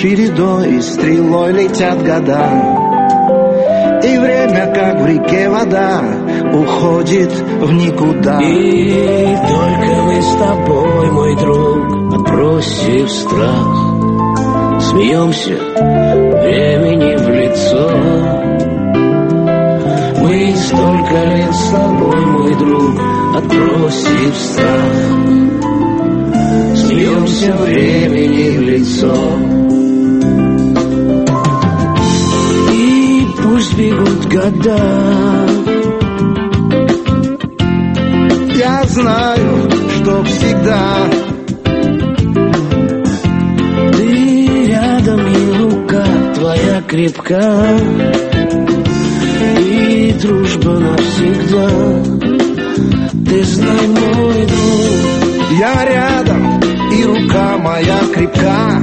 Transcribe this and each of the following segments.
чередой стрелой летят года, и время, как в реке вода, уходит в никуда. И только мы с тобой, мой друг, отбросив страх, смеемся времени в лицо. Мы столько лет с тобой, мой друг, отбросив страх, смеемся времени в лицо. И пусть бегут года, я знаю, что всегда ты рядом, и рука твоя крепка, и дружба навсегда. Ты знай, мой друг, я рядом, и рука моя крепка,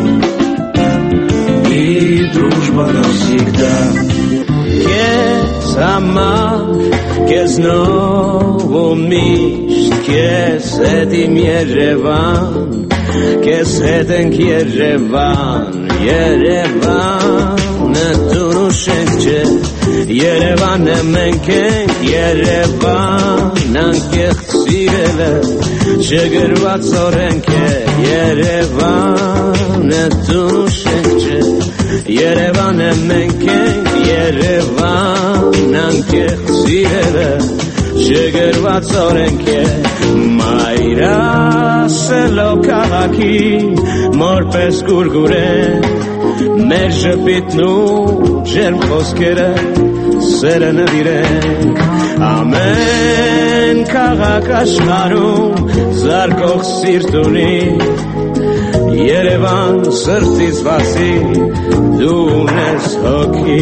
и дружба навсегда. Kes amar, kes novo mist, kes etim Yerevan, kes eten Yerevan, Yerevan, netunu şekçe, Yerevan emenken, Yerevan, ankech sirele, şegervat sorenke, Yerevan, netunu şekçe, Yerevan emenken, Yerevan, ankech sirele, şegervat sorenke, Mayra selo kahaki, morpes gurguren, մեր ժպիտն ու ջերմ խոսքերը սերը նվիրենք ամեն քաղաք աշխարհում զարկող սիրտ ունի Երևան սրտից բացի դու ունես հոգի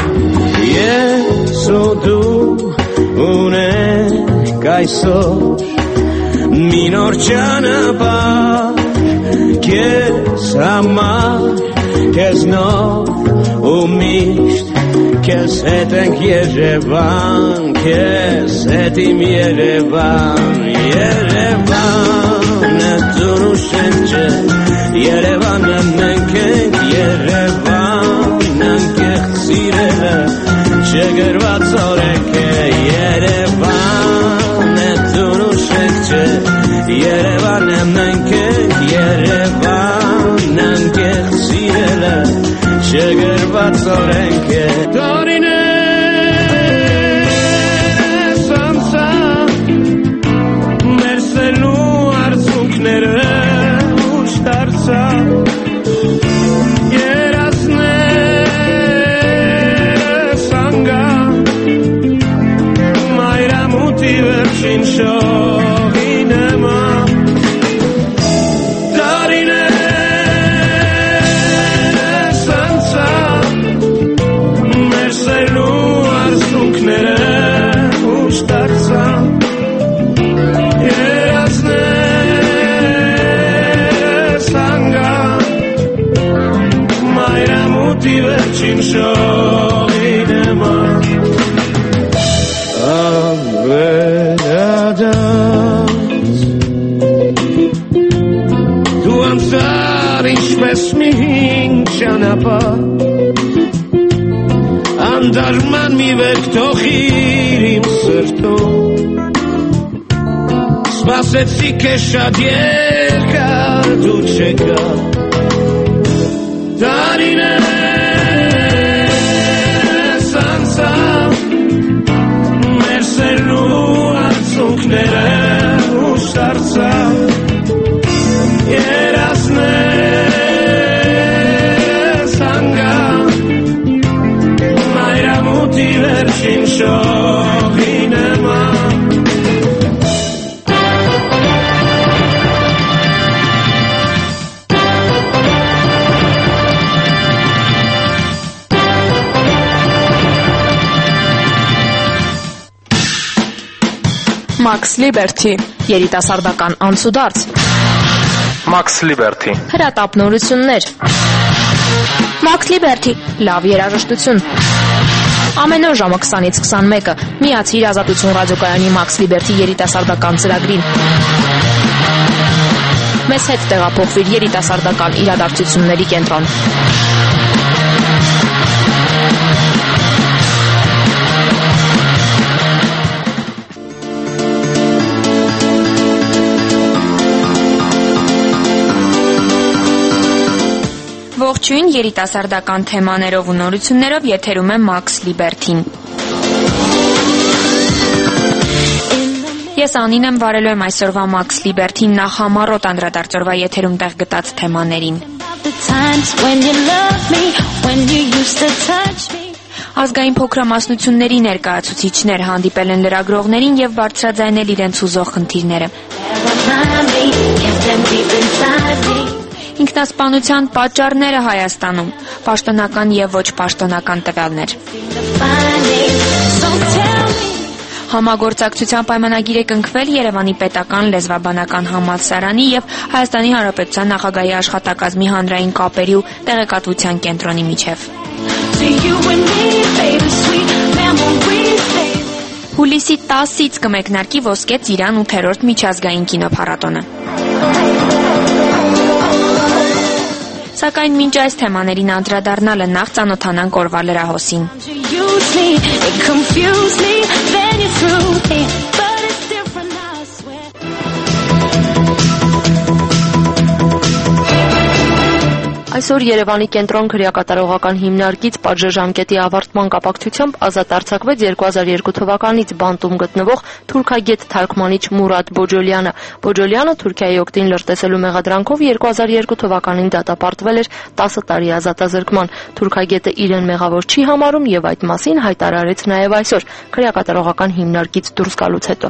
ես ու դու ունենք այսօր մի նոր ճանապարհ քեզ համար Kes nov u misht Kes etenk Yerevan Kes etim Yerevan Yerevan Etunu şençe Yerevan emenkenk Yerevan Ankech sirele Şegervat sorenke Yerevan Etunu şençe Yerevan emenkenk Yerevan Ankech sirele Şegervat sorenke Dorine sansa Merselu arzunknere uçtarsa Yerazne sanga Mayramuti verçin şovinema Verçin şovinema Avveladat Tu amsar ինչպես մի հինգ ճանապարհ Անդարման մի վերք թողիր իմ սրտում Սպասեցի քեզ շատ երկար դու չեկար Տարիներ Arzunkները ուշտարցա Երազնես անգա Մայրամուտի վերջին շողինեմա Max Liberty, երիտասարդական անցուդարձ Max Liberty հրատապնորություններ Max Liberty, լավ երաժշտություն Ամեն օր ժամը 20-ից 21-ը միացիր Ազատություն ռադիոկայանի Max Liberty երիտասարդական ծրագրին Մեզ հետ տեղափոխվիր երիտասարդական իրադարձությունների կենտրոն։ Ողջույն, երիտասարդական թեմաներով ու նորություններով եթերում է Max Liberty-ն։ Ես Անին եմ, վարելու եմ այսօրվա Max Liberty-ն նախամառոտ անդրադարձորվա եթերում տեղ գտած թեմաներին։ Ազգային փոքրամասնությունների ներկայացուցիչներ հանդիպել են լրագրողներին եւ բարձրաձայնել իրենց ուզող խնդիրները։ Ինքնասպանության պատճառները Հայաստանում, պաշտոնական եւ ոչ պաշտոնական տվյալներ։ Համագործակցության պայմանագիր է կնքվել Երևանի պետական լեզվաբանական համալսարանի եւ Հայաստանի Հանրապետության նախագահի աշխատակազմի հանրային կապերի ու տեղեկատվության կենտրոնի միջև։ Հուլիսի 10-ից կմեկնարկի Ոսկե ծիրան 8-րդ միջազգային կինոփառատոնը։ Սակայն մինչ այս թեմաներին անդրադառնալը նախ ծանոթանանք օրվա լրահոսին։ Այսօր Երևանի կենտրոն քրեակատարողական հիմնարկից պատժժամկետի ավարտման կապակցությամբ ազատ արձակվեց 2002 թվականից բանտում գտնվող թուրքագետ թարգմանիչ Մուրադ Բոջոլյանը։ Բոջոլյանը Թուրքիայի օգտին լրտեսելու մեղադրանքով 2002 թվականին դատապարտվել էր 10 տարի ազատազրկման։ Թուրքագետը իրեն մեղավոր չի համարում եւ այդ մասին հայտարարեց նաեւ այսօր քրեակատարողական հիմնարկից դուրս գալուց հետո։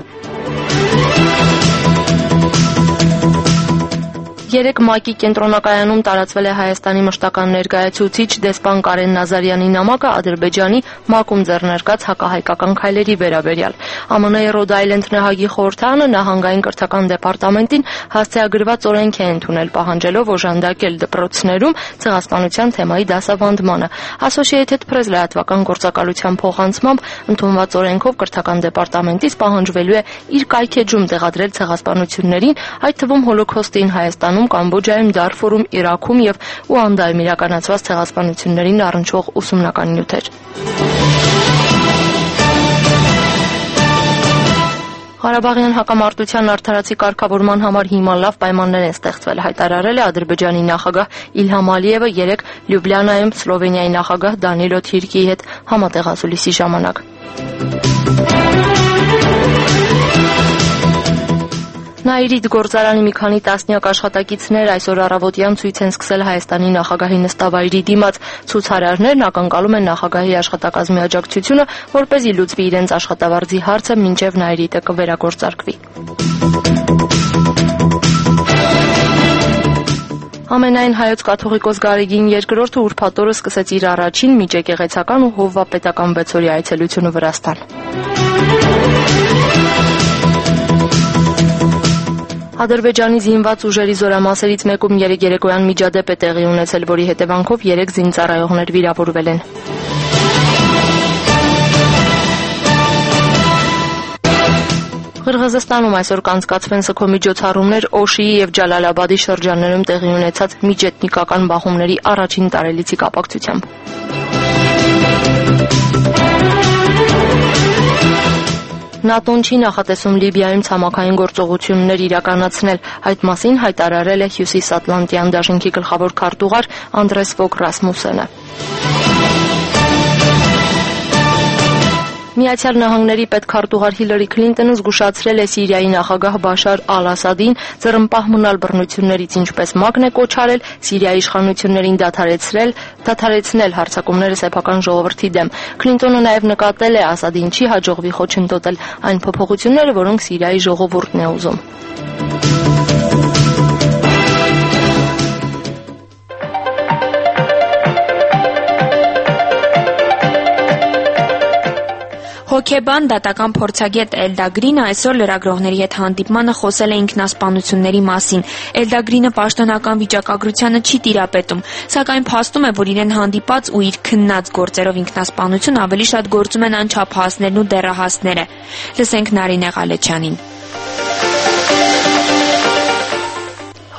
Երեկ ՄԱԿ-ի կենտրոնակայանում տարածվել է Հայաստանի մշտական ներկայացուցիչ դեսպան Կարեն Նազարյանի նամակը Ադրբեջանի ՄԱԿ-ում ձեռնարկած հակահայկական քայլերի վերաբերյալ։ ԱՄՆ-ի Ռոդ Այլենդ նահանգի խորհրդարանը նահանգային կրթական դեպարտամենտին հասցեագրված օրենք է ընդունել, պահանջելով օժանդակել դպրոցներում ցեղասպանության թեմայի դասավանդմանը։ Associated Press լրատվական գործակալության փոխանցմամբ ընդունված օրենքով կրթական դեպարտամենտից պահանջվելու է իր կայքեջում տեղադրել ցեղասպանություններին, այդ թվում Հոլոքոստին Հայաստանում, Կամբոջայում, Դարֆուրում, Իրաքում եւ Ուանդայում իրականացված ցեղասպանություններին առնչվող ուսումնական նյութեր։ Ղարաբաղյան հակամարտության արդարացի կարգավորման համար հիմա լավ պայմաններ են ստեղծվել, հայտարարել է Ադրբեջանի նախագահ Իլհամ Ալիևը երեկ Լյուբլյանայում Սլովենիայի նախագահ Դանիլո Թիրկիի հետ համատեղասուլիսի ժամանակ։ Նաիրիդ գործարանի մի քանի տասնյակ աշխատակիցներ այսօր առավոտյան ցույց են սկսել Հայաստանի նախագահի նստավայրի դիմաց։ Ցուցարարներն ակնկալում են նախագահի աշխատակազմի աջակցությունը, որպեսզի լուծվի իրենց աշխատավարձի հարցը, մինչև Նաիրիտը կվերագործարկվի։ Ամենայն հայոց կաթողիկոս Գարեգին II ուրբաթ օրը սկսեց իր առաջին միջեկեղեցական ու հովվապետական բեցօրյա այցելությունը Վրաստան։ Ադրբեջանի զինված ուժերի զորամասերից մեկում երեկ երեկոյան միջադեպ է տեղի ունեցել, որի հետևանքով 3 զինծառայողներ վիրավորվել են։ Ղրղըզստանում այսօր կանցկացվեն ՍՔՕ միջոցառումներ Օշիի եւ Ջալալաբադի շրջաններում տեղի ունեցած միջեթնիկական բախումների առաջին տարելիցի կապակցությամբ։ ՆԱՏՕ-ն չի նախատեսում Լիբիայում ցամաքային գործողություններ իրականացնել, այդ մասին հայտարարել է Հյուսիսատլանտյան դաշինքի գլխավոր քարտուղար Անդրես Ֆոգ Ռասմուսենը։ Միացյալ Նահանգների պետքարտուղար Հիլարի Քլինտոնը զգուշացրել է Սիրիայի նախագահ Բաշար Ալ-Ասադին ձեռնպահ մնալ բռնություններից, ինչպես ՄԱԿ-ն է կոչ արել Սիրիայի իշխանություններին դադարեցնել հարձակումները սեփական ժողովրդի դեմ։ Քլինտոնը նաև նկատել է Ասադին չի հաջողվի խոչընդոտել այն փոփոխությունները, որոնք Սիրիայի ժողովուրդն է ուզում։ Հոկեբան դատական փորձագետ Էլդա Գրինը այսօր լրագրողների հետ հանդիպմանը խոսել է ինքնասպանությունների մասին։ Էլդա Գրինը պաշտոնական վիճակագրությանը չի տիրապետում, սակայն փաստում է, որ իրեն հանդիպած ու իր քննած գործերով ինքնասպանություն ավելի շատ գործում են անչափահասներն ու դեռահասները։ Լսենք Նարինե Ղալեչյանին։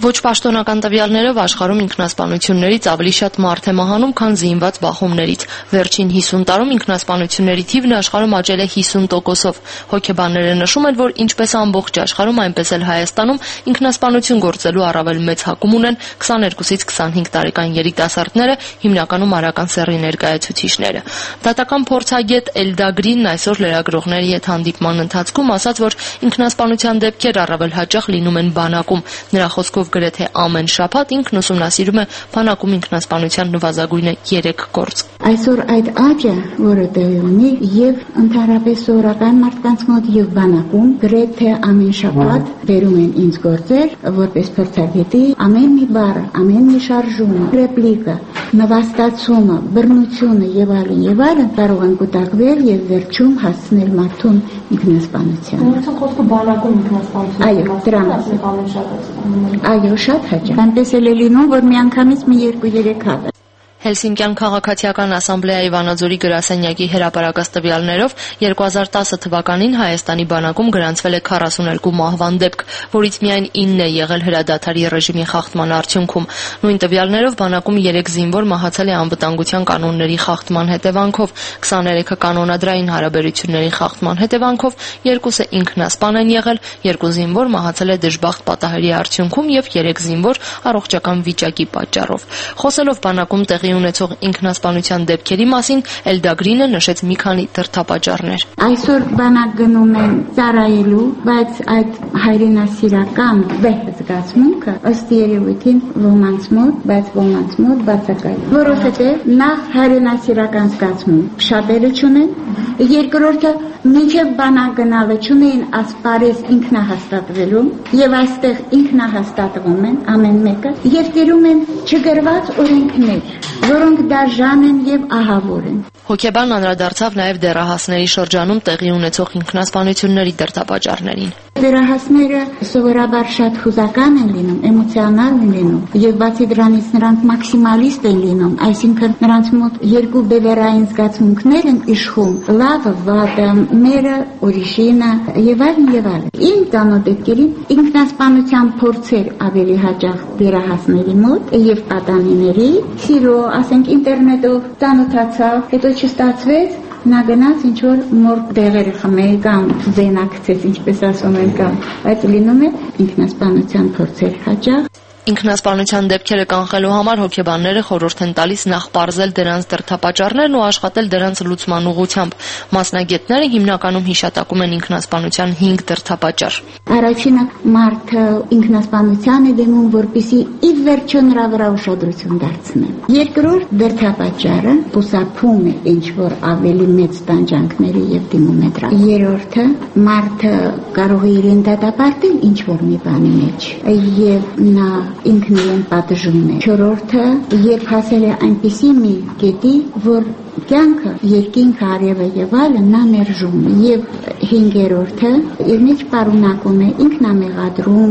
Ոչ պաշտոնական տվյալներով աշխարհում ինքնասպանություններից ավելի շատ մարդ է մահանում, քան զինված բախումներից։ Վերջին 50 տարում ինքնասպանությունների թիվն աշխարհում աճել է 50%-ով։ Հոգեբանները նշում են, որ ինչպես ամբողջ աշխարհում, այնպես էլ Հայաստանում ինքնասպանություն գործելու առավել մեծ հակում ունեն 22-ից 25 տարեկան երիտասարդները, հիմնականում արական սեռի ներկայացուցիչները։ Դատական փորձագետ Էլդա Գրինն այսօր լրագրողների հետ հանդիպման ընթացքում ասաց, որ ինքնասպանության դեպքեր առավել հաճախ լինում են բանակում։ Նրա խոսքով գրեթե ամեն շաբաթ ինքն ուսումնասիրում է բանակում ինքնասպանության նվազագույնը 3 գործ։ Այսօր այդ աճը, որը տեղի ունի, եւ ընդհանրապես սովորական մարդկանց մոտ եւ բանակում գրեթե ամեն շաբաթ բերում են ինձ գործեր, որպես փորձագետի, ամեն մի բառ, ամեն մի շարժում, ռեպլիկա, նվաստացումը, բռնությունը եւ այլն կարող են կուտակվել եւ վերջում հասցնել մարդուն ինքնասպանության։ Ուրեմն խոսքը բանակում ինքնասպանություն։ Այո, դրանից ամեն շաբաթ։ Այո, շատ հաճախ։ Այնպես էլ է լինում, որ միանգամից մի 2-3 հատ։ Հելսինկյան քաղաքացիական ասամբլեայի Վանաձորի գրասենյակի հրապարակած տվյալներով 2010 թվականին Հայաստանի բանակում գրանցվել է 42 մահվան դեպք, որից միայն 9 է եղել հրադադարի ռեժիմի խախտման արդյունքում։ Նույն տվյալներով բանակում 3 զինվոր մահացել է անվտանգության կանոնների խախտման հետևանքով, 23-ը կանոնադրային հարաբերությունների խախտման հետևանքով, 2-ը ինքնասպան են եղել, 2 զինվոր մահացել է դժբախտ պատահարի արդյունքում եւ 3 զինվոր առողջական վիճակի պատճառով։ Խոսելով բանակում տեղի ունեցող ինքնասպանության դեպքերի մասին Էլդա Գրինը նշեց մի քանի դրդապատճառներ։ Այսօր բանակ գնում են ծառայելու, բայց այդ հայրենասիրական վեհ զգացմունքը ըստ երևույթին ոմանց մոտ, բայց ոմանց մոտ բացակայ։ Որովհետև նախ հայրենասիրական զգացմունք շատերը չունեն, երկրորդը մինչև բանակ գնալը չունեին ասպարեզ ինքնահաստատվելու եւ այստեղ ինքնահաստատվում են ամեն մեկը եւ տիրում են չգրված օրենքներ, որոնք դաժան են եւ ահավոր են։ Հոգեբան անդրադարձավ նաև դեռահասների շրջանում տեղի ունեցող ինքնասպանությունների դրդապատճառներին։ Դեռահասները սովորաբար շատ հուզական են լինում, էմոցիոնալ են լինում եւ բացի դրանից նրանք մաքսիմալիստ են լինում, այսինքն նրանց մոտ երկու բևեռային զգացմունքներ են իշխում՝ լավը, վատը, մերը, ուրիշինը եւ այլն եւ այլն։ Իմ ծանոթ դեպքերին ինքնասպանության փորձեր ավելի հաճախ դեռահասների մոտ եւ պատանիների, սիրո, ասենք ինտերնետով ծանոթացավ, հետո չստացվեց, նա գնաց ինչ-որ մոր դեղերը խմել կամ ձենակցեց, ինչպես ասում են կամ, բայց լինում է ինքնասպանության փորձեր հաճախ։ Ինքնասպանության դեպքերը կանխելու համար հոգեբանները խորհուրդ են տալիս նախ պարզել դրանց դրդապատճառներն ու աշխատել դրանց լուծման ուղղությամբ։ Մասնագետները հիմնականում հիշատակում են ինքնասպանության 5 դրդապատճառ։ Առաջինը մարդը ինքնասպանության է դիմում, որպեսզի ի վերջո նրա վրա ուշադրություն դարձնի։ Երկրորդ դրդապատճառը խուսափում է ինչ-որ ավելի մեծ տանջանքների եւ դիմում է դրան։ Երրորդը մարդը կարող է իրեն դատապարտել ինչ-որ մի բանի մեջ եւ նա ինքն իրեն պատժում է։ Չորրորդը, երբ հասել է այնպիսի մի կետի, որ կյանքը, երկինքը, արևը եւ այլն նա մերժում է, եւ հինգերորդը իր մեջ պարունակում է ինքնամեղադրում,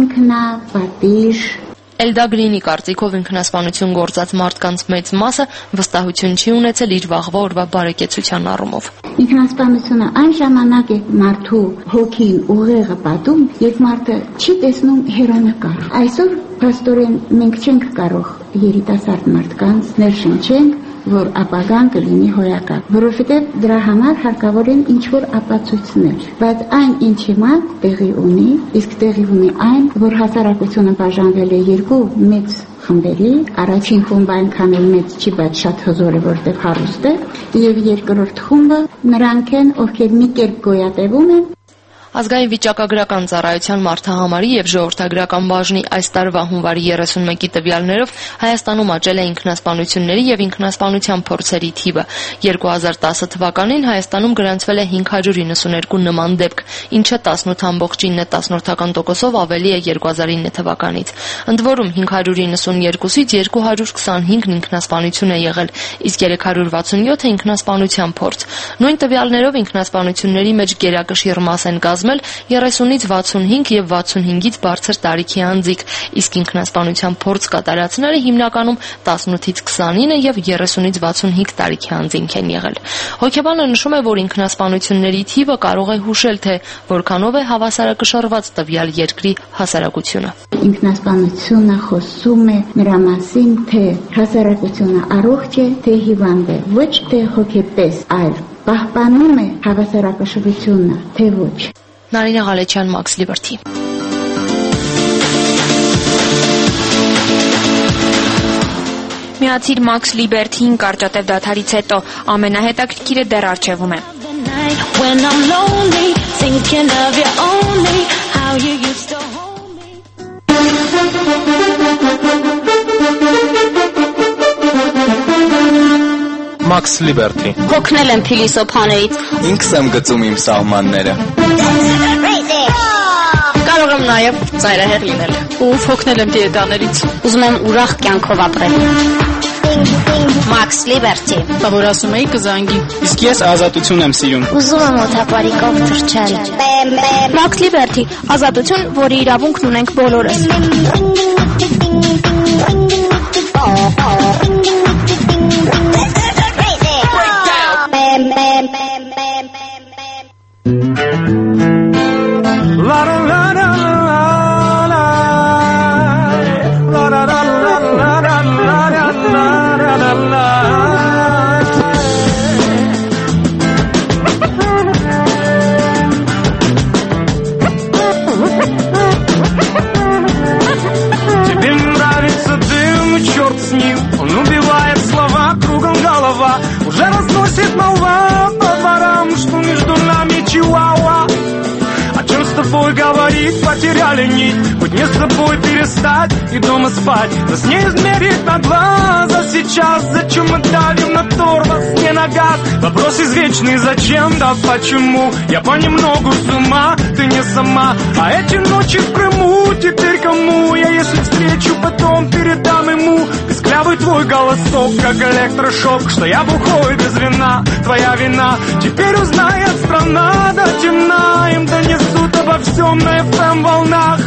ինքնապատիժ։ Էլդա Գրինի կարծիքով ինքնասպանություն գործած մարդկանց մեծ մասը վստահություն չի ունեցել իր վաղվա օրվա բարեկեցության առումով։ Ինքնասպանությունը այն ժամանակ է մարդու հոգին ուղեղը պատում, երբ մարդը չի տեսնում հեռանկար։ Այսօր փաստորեն մենք չենք կարող երիտասարդ մարդկանց ներշնչենք, որ ապագան կլինի հոյակապ, որովհետև դրա համար հարկավոր են ինչ-որ ապացույցներ, բայց այն ինչ հիմա տեղի ունի, իսկ տեղի ունի այն, որ հասարակությունը բաժանվել է երկու մեծ խմբերի, առաջին խումբը այնքան էլ մեծ չի, բայց շատ հզոր է, որտեղ հարուստ է, եւ երկրորդ խումբը նրանք են, ովքեր մի կերպ գոյատևում են։ Ազգային վիճակագրական ծառայության մարդահամարի եւ ժողովրդագրական բաժնի այս տարվա հունվարի 31-ի տվյալներով Հայաստանում աճել է ինքնասպանությունների եւ ինքնասպանության փորձերի թիվը։ 2010 թվականին Հայաստանում գրանցվել է 592 նման դեպք, ինչը 18.9% ավելի է 2009 թվականից։ Ընդ որում 592-ից 225 ինքնասպանություն է եղել, իսկ 367-ը ինքնասպանության փորձ։ Նույն տվյալներով ինքնասպանությունների մեջ գերակշիռ մաս են կազմում կազմել 30-ից 65 եւ 65-ից բարձր տարիքի անձիկ, իսկ ինքնասպանության փորձ կատարածները հիմնականում 18-ից 29 եւ 30-ից 65 տարիքի անձինք են եղել։ Հոգեբանը նշում է, որ ինքնասպանությունների թիվը կարող է հուշել, թե որքանով է հավասարակշռված տվյալ երկրի հասարակությունը։ Ինքնասպանությունը խոսում է նրա մասին, թե հասարակությունը առողջ է, թե հիվանդ է, ոչ թե հոգեպես, այլ պահպանում է հավասարակշռությունը, թե ոչ։ Նարինե Ղալեչյան, Max Liberty։ Միացիր Max Liberty-ին կարճատև դադարից հետո, ամենահետաքրքիրը դեռ առջևում է։ Max Liberty։ Հոգնել եմ փիլիսոփաներից։ Ինքս եմ գծում իմ սահմանները։ Կարող եմ նաև ծայրահեղ լինել։ Ու հոգնել եմ դիետաներից։ Ուզում եմ ուրախ կյանքով ապրել։ Max Liberty։ Որ ասում էի կզանգի։ Իսկ ես ազատություն եմ սիրում։ Ուզում եմ օթապարիկով թռչել։ Max Liberty, ազատություն, որի իրավունքն ունենք բոլորս։ Уже разносит молва по дворам, что между нами чиуауа. О чем с тобой говорить, потеряли нить. Хоть не с собой перестать и дома спать. Нас не измерить на глаз, а сейчас зачем мы давим на тормоз, не на газ? Вопрос извечный, зачем, да почему? Я понемногу с ума, ты не сама. А эти ночи в Крыму теперь кому? Я если встречу, потом передам ему. Писклявый твой голосок, как электрошок. Что я бухой без вина, твоя вина. Теперь узнает страна до темна. Им донесут обо всем на FM волнах.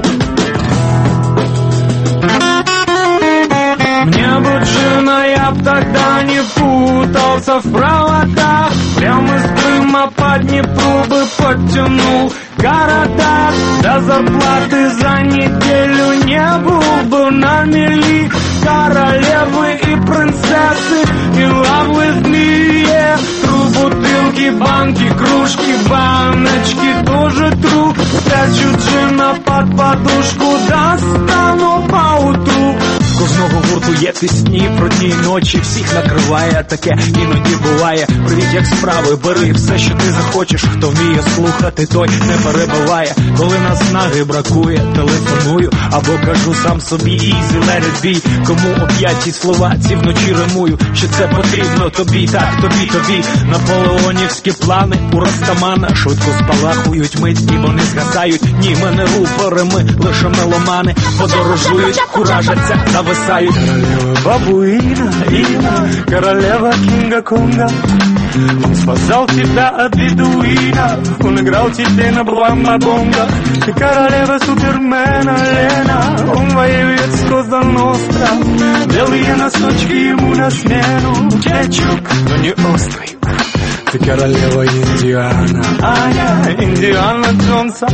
Мне бы жена, я б тогда не путался в проводах. Прямо из Крыма по Днепру бы подтянул города. До зарплаты за неделю не был бы на мели. Королевы и принцессы, и love with me, yeah. Тру бутылки, банки, кружки, баночки, тоже тру. Спрячу джина под подушку, достану поутру. З кожного гурту є пісні про ті ночі, всіх накриває, таке іноді буває. Привіт, як справи, бери все, що ти захочеш. Хто вміє слухати, той не перебиває. Коли наснаги бракує, телефоную або кажу сам собі easy, let it be. Кому оп'яті слова ці вночі римую, що це потрібно тобі, так тобі. Наполеонівські плани у Растамана швидко спалахують мить, і вони згадають. Ні, ми не рупори, ми лише меломани. Подорожують, куражаться, зависають. Королева бабуина, Ина, королева Кинга-Конга. Он спасал тебя от бедуина, он играл тебе на бламбабонга. Ты королева Супермена, Лена, он воюет с Коза Ностра. Белые носочки ему на смену, кетчуп, но не острый. Ты королева Индиана, Аня, Индиана Джонса.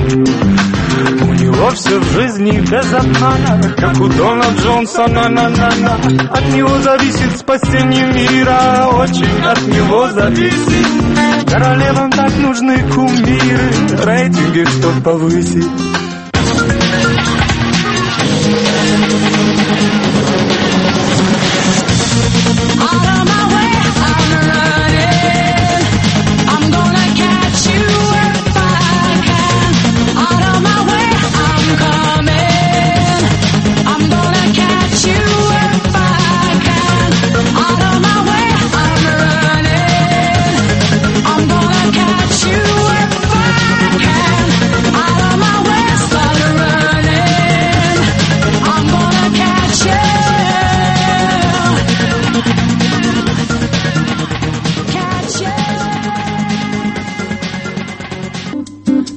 У него все в жизни без обмана, как у Дона Джонса, на-на-на-на. От него зависит спасение мира, очень от него зависит. Королевам так нужны кумиры, рейтинги, чтоб повысить. Catch you.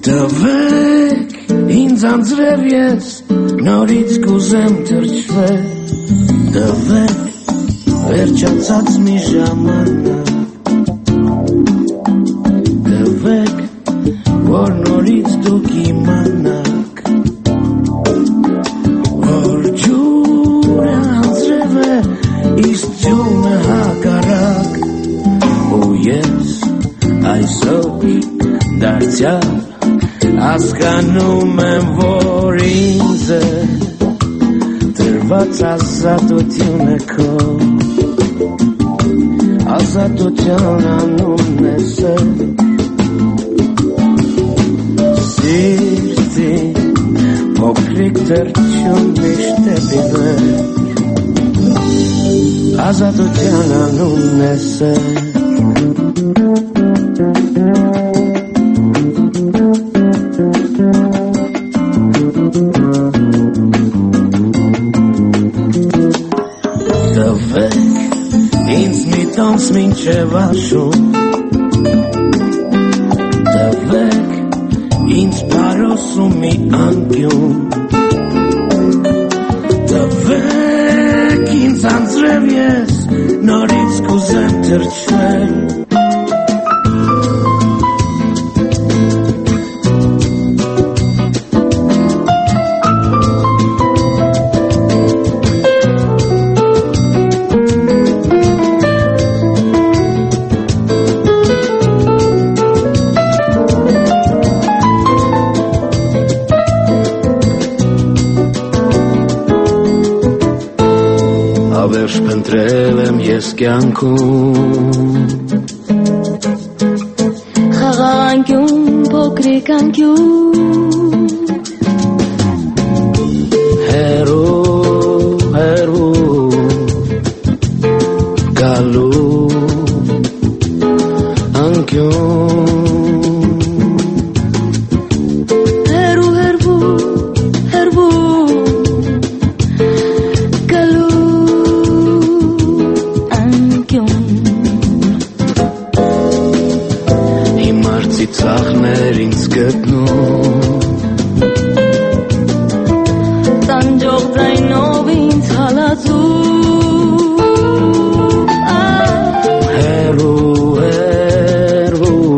Տվեք ինձ անձրև ես նորից կուզեմ թրջվել Տվեք վերջացած մի ժամանակ Տվեք որ նորից դուք իմանաք որ ջուրը անձրև է իսկ ջունը հակառակ ու ես այսօր դարձյալ Հասկանում եմ, որ ինձ է տրված ազատությունը քո Ազատության անունն է Սիրտի փոքրիկ թրջուն միշտ է բիվեր Ազատության անունն է Տոնց մինչև աշուն Տվեք ինձ պարոսում մի անկյուն Տվեք ինձ անձրև ես նորից կուզեմ թրջվել Փնտրել եմ ես կյանքում Խաղանկյուն, փոքրիկ անկյուն Հերու գալու անկյուն Ծաղներ ինձ գտնում Տանջող ձայնով ինձ հալածում Հերու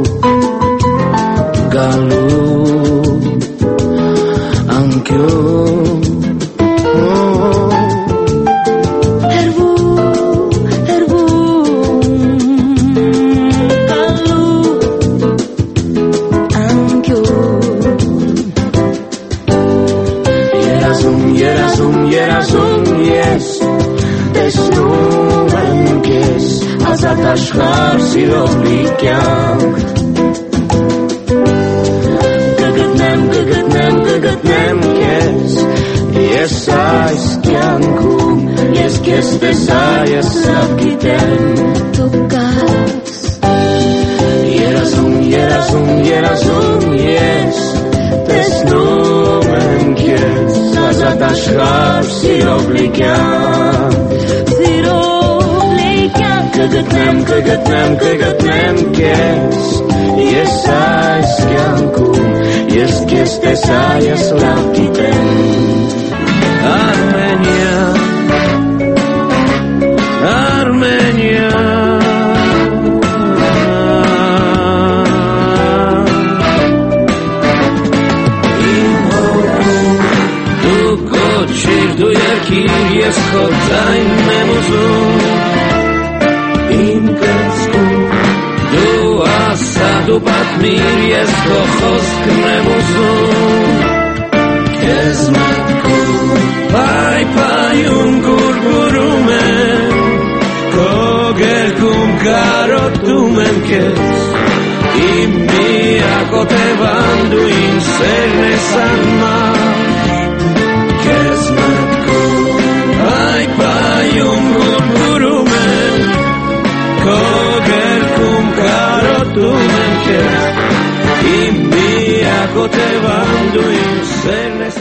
գալու անկյուն Ազատ աշխարհ սիրով լի կյանք Կգտնեմ քեզ Ես այս կյանքում Ես քեզ տեսա ես լավ գիտեմ Դու կաս Երազում ես Տեսնում եմ քեզ Ազատ աշխարհ սիրով լի կյանք Կգտնեմ քեզ Ես այս կյանքում Ես քեզ տեսա ես լավ գիտեմ Արմենիա Իմ հոգում դու կոչիր դու երկիր ես քո ձայնն եմ ուզում Իմ կրծքում դու ասա դու պատմիր ես քո խոսքն եմ ուզում Քեզ մտքում պայպայում գուրգուրում եմ Քո գերքում կարոտում եմ քեզ Իմ միակոտևան դու իմ սերն ես անմար Քեզ մտքում պայպայում գուրգուրում եմ Քո գերքում կարոտում եմ քեզ Իմ միակոտևան դու իմ սերն ես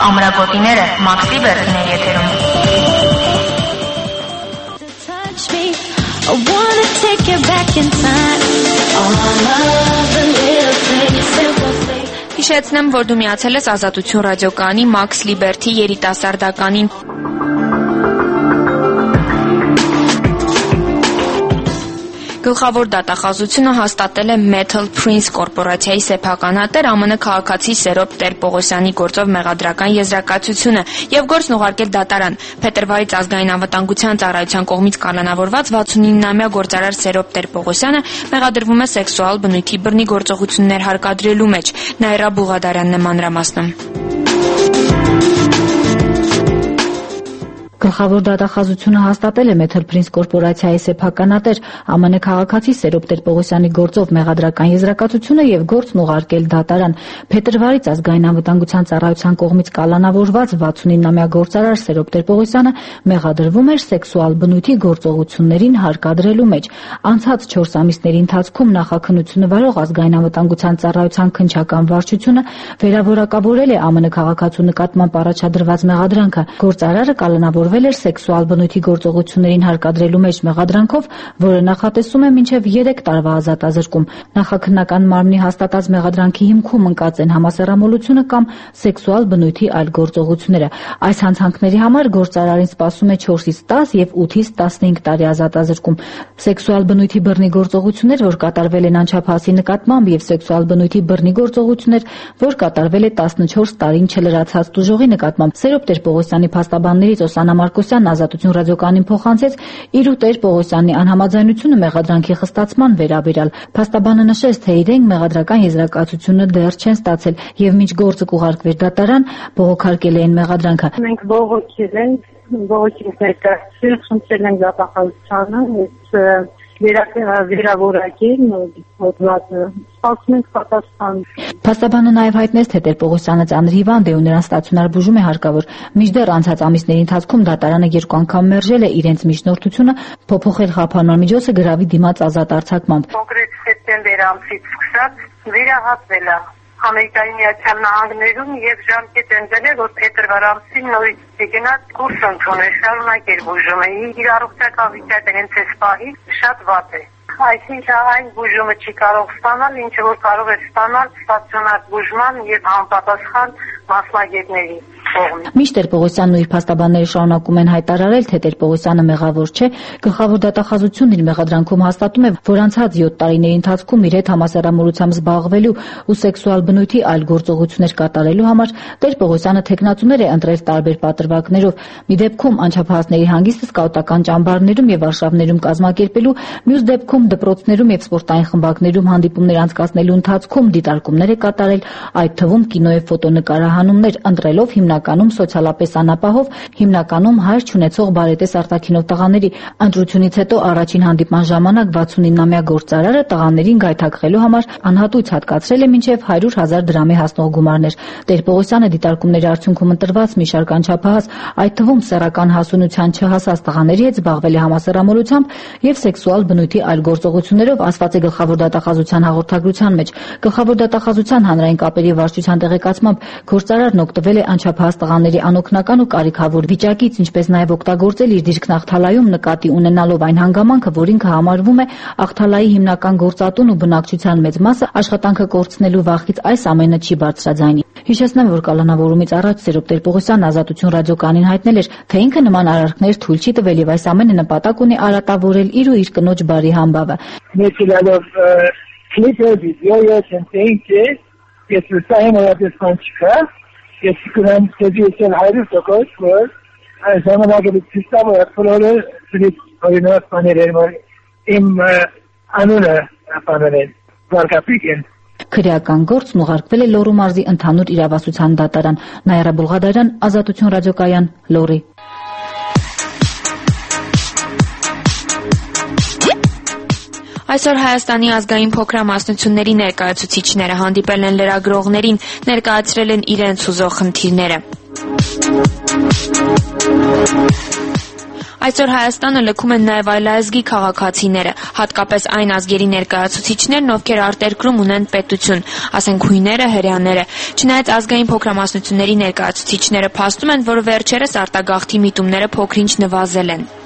ամրագոտիները Մաքս Լիբերտին էր եթերում։ Հիշեցնեմ, որ դու միացել ես Ազատություն ռադիոկայանի Մաքս Լիբերտի երիտասարդականին։ Գլխավոր դատախազությունը հաստատել է Metal Prince կորպորացիայի սեփականատեր ԱՄՆ քաղաքացի Սերոբ Տեր-Պողոսյանի գործով մեղադրական եզրակացությունը եւ գործն ուղարկել դատարան։ Փետրվարից ազգային անվտանգության ծառայության կողմից կալանավորված 69-ամյա գործարար Սերոբ Տեր-Պողոսյանը մեղադրվում է սեքսուալ բնույթի բռնի գործողություններ հարկադրելու մեջ։ Նաիրա Բուղադարյանն է մանրամասնում։ Գլխավոր դատախազությունը հաստատել է Metal Prince կորպորացիայի սեփականատեր ԱՄՆ քաղաքացի Սերոբ Տեր-Պողոսյանի գործով մեղադրական եզրակացությունը եւ գործն ուղարկել դատարան։ Փետրվարից ազգային անվտանգության ծառայության կողմից կալանավորված 69-ամյա գործարար Սերոբ Տեր-Պողոսյանը մեղադրվում էր սեքսուալ բնույթի գործողություններին հարկադրելու մեջ։ Անցած 4 ամիսների ընթացքում նախաքննությունը վարող ազգային անվտանգության ծառայության քննչական վարչությունը վերավորակավորել է ԱՄՆ քաղաքացու նկատմամբ առաջադրված մեղադրանքը։ Գործարարը կալանավորվել էր սեքսուալ բնույթի գործողություններին հարկադրելու մեջ մեղադրանքով, որը նախատեսում է մինչև 3 տարվա ազատազրկում։ Նախաքննական մարմնի հաստատած մեղադրանքի հիմքում ընկած են համասեռամոլությունը կամ սեքսուալ բնույթի այլ գործողությունները։ Այս հանցանքների համար գործարարին սպասում է 4-ից 10 եւ 8-ից 15 տարի ազատազրկում։ Սեքսուալ բնույթի բռնի գործողություններ, որ կատարվել են անչափահասի նկատմամբ, եւ սեքսուալ բնույթի բռնի գործողություններ, որ կատարվել է 14 տարին չլրացած տուժողի նկատմամբ։ Սերոբ Տեր-Պողոսյանի փաստաբաններից Օսանա Մարկոսյանն Ազատություն ռադիոկայանին փոխանցեց իր ու Տեր-Պողոսյանի անհամաձայնությունը մեղադրանքի խստացման վերաբերյալ։ Փաստաբանը նշեց, թե իրենք մեղադրական եզրակացությունը դեռ չեն ստացել եւ մինչ գործը կուղարկվեր դատարան, բողոքարկել էին մեղադրանքը։ Մենք բողոքել ենք, ներկայացրել, խնդրել ենք դատախազությանը, վերավորակել հոդվածը, սպասում ենք պատասխան։ Փաստաբանը նաև հայտնեց, թե Տեր-Պողոսյանը ծանր հիվանդ է ու նրան ստացիոնար բուժում է հարկավոր։ Մինչդեռ անցած ամիսների ընթացքում դատարանը 2 անգամ մերժել է իրենց միջնորդությունը փոփոխել խափանման միջոցը գրավի դիմաց ազատ արձակմամբ։ Կոնկրետ սեպտեմբեր ամսից սկսած վերահատվել է Ամերիկայի Միացյալ Նահանգներում եւ ժամկետ են դնել, որ փետրվար ամսին նորից դիգնած կուրս ընդունել, շարունակել բուժումը։ Իր առողջական վիճակը հենց այս պահին շատ վատ է։ Այսինքն այն բուժումը չի կարող ստանալ, ինչը որ կարող է ստանալ ստացիոնար բուժման եւ համապատասխան մասնագետների կողմից։ Մինչ Տեր-Պողոսյանն ու իր փաստաբանները շարունակում են հայտարարել, թե Տեր-Պողոսյանը մեղավոր չէ, գլխավոր դատախազությունն իր մեղադրանքում հաստատում է, որ անցած 7 տարիների ընթացքում իր հետ համասեռամոլությամբ զբաղվելու ու սեքսուալ բնույթի այլ գործողություններ կատարելու համար Տեր-Պողոսյանը թեկնածուներ է ընտրել տարբեր պատրվակներով։ Մի դեպքում անչափահասների հանգիստը սկաուտական ճամբարներում եւ արշավներում կազմակերպելու, մյուս դեպքում դպրոցներում եւ սպորտային խմբակներում հանդիպումներ անցկացնելու ընթացքում դիտարկումներ է կատարել, այդ թվում կինո եւ ֆոտոնկարահանումներ, ընտրելով հիմնականում սոցիալապես անապահով, հիմնականում հայր չունեցող բարետես արտաքինով տղաների։ Ընտրությունից հետո առաջին հանդիպման ժամանակ 69-ամյա գործարարը տղաներին գայթակղելու համար անհատույց հատկացրել է մինչև 100,000 դրամի հասնող գումարներ։ Տեր-Պողոսյանը դիտարկումների արդյունքում ընտրված մի շարք անչափահաս, այդ թվում սեռական հասունության չհասած տղաների հետ զբաղվել է համասեռամոլությամբ եւ սեքսուալ բնույթի այլ գործողություններով, ասված է գլխավոր դատախազության հաղորդագրության մեջ։ Գլխավոր դատախազության հանրային կապերի վարչության տեղեկացմամբ գործարարն օգտվել է անչափահաս տղաների անօգնական ու կարիքավոր վիճակից, ինչպես նաև օգտագործել իր դիրքն Աղթալայում նկատի ունենալով այն հանգամանքը, որ ինքը համարվում է Աղթալայի հիմնական գործատուն ու բնակչության մեծ մասը աշխատանքը կորցնելու վախից այս ամենը չի բարձրաձայնի։ Հիշեցնեմ, որ կալանավորումից առաջ Սերոբ Տեր-Պողոսյանն Ազատություն ռադիոկայանին հայտնել էր, թե ինքը նման արարքներ թույլ չի տվել եւ այս ամենը նպատակ ունի արատավորել իր ու իր կնոջ բարի համբավը։ Ես ուսային օրատեսման չկա, ես կրան սեջիեսել 100%, որ այս ժամանակը ցիստա որ ֆլորը սրիտ օրինակ բաներ որ իմ անունը ապանել վարկապիկեն։ Քրեական գործն ուղարկվել է Լոռու մարզի ընդհանուր իրավասության դատարան։ Նաիրա Բուղադարյան, Ազատություն ռադիոկայան, Լոռի։ Այսօր Հայաստանի ազգային փոքրամասնությունների ներկայացուցիչները հանդիպել են լրագրողներին, ներկայացրել են իրենց հուզող խնդիրները։ Այսօր Հայաստանը լքում են նաև այլազգի քաղաքացիները, հատկապես այն ազգերի ներկայացուցիչներն, ովքեր արտերկրում ունեն պետություն, ասենք հույները, հրեաները։ Չնայած ազգային փոքրամասնությունների ներկայացուցիչները փաստում են, որ վերջերս արտագաղթի միտումները փոքր-ինչ նվազել են։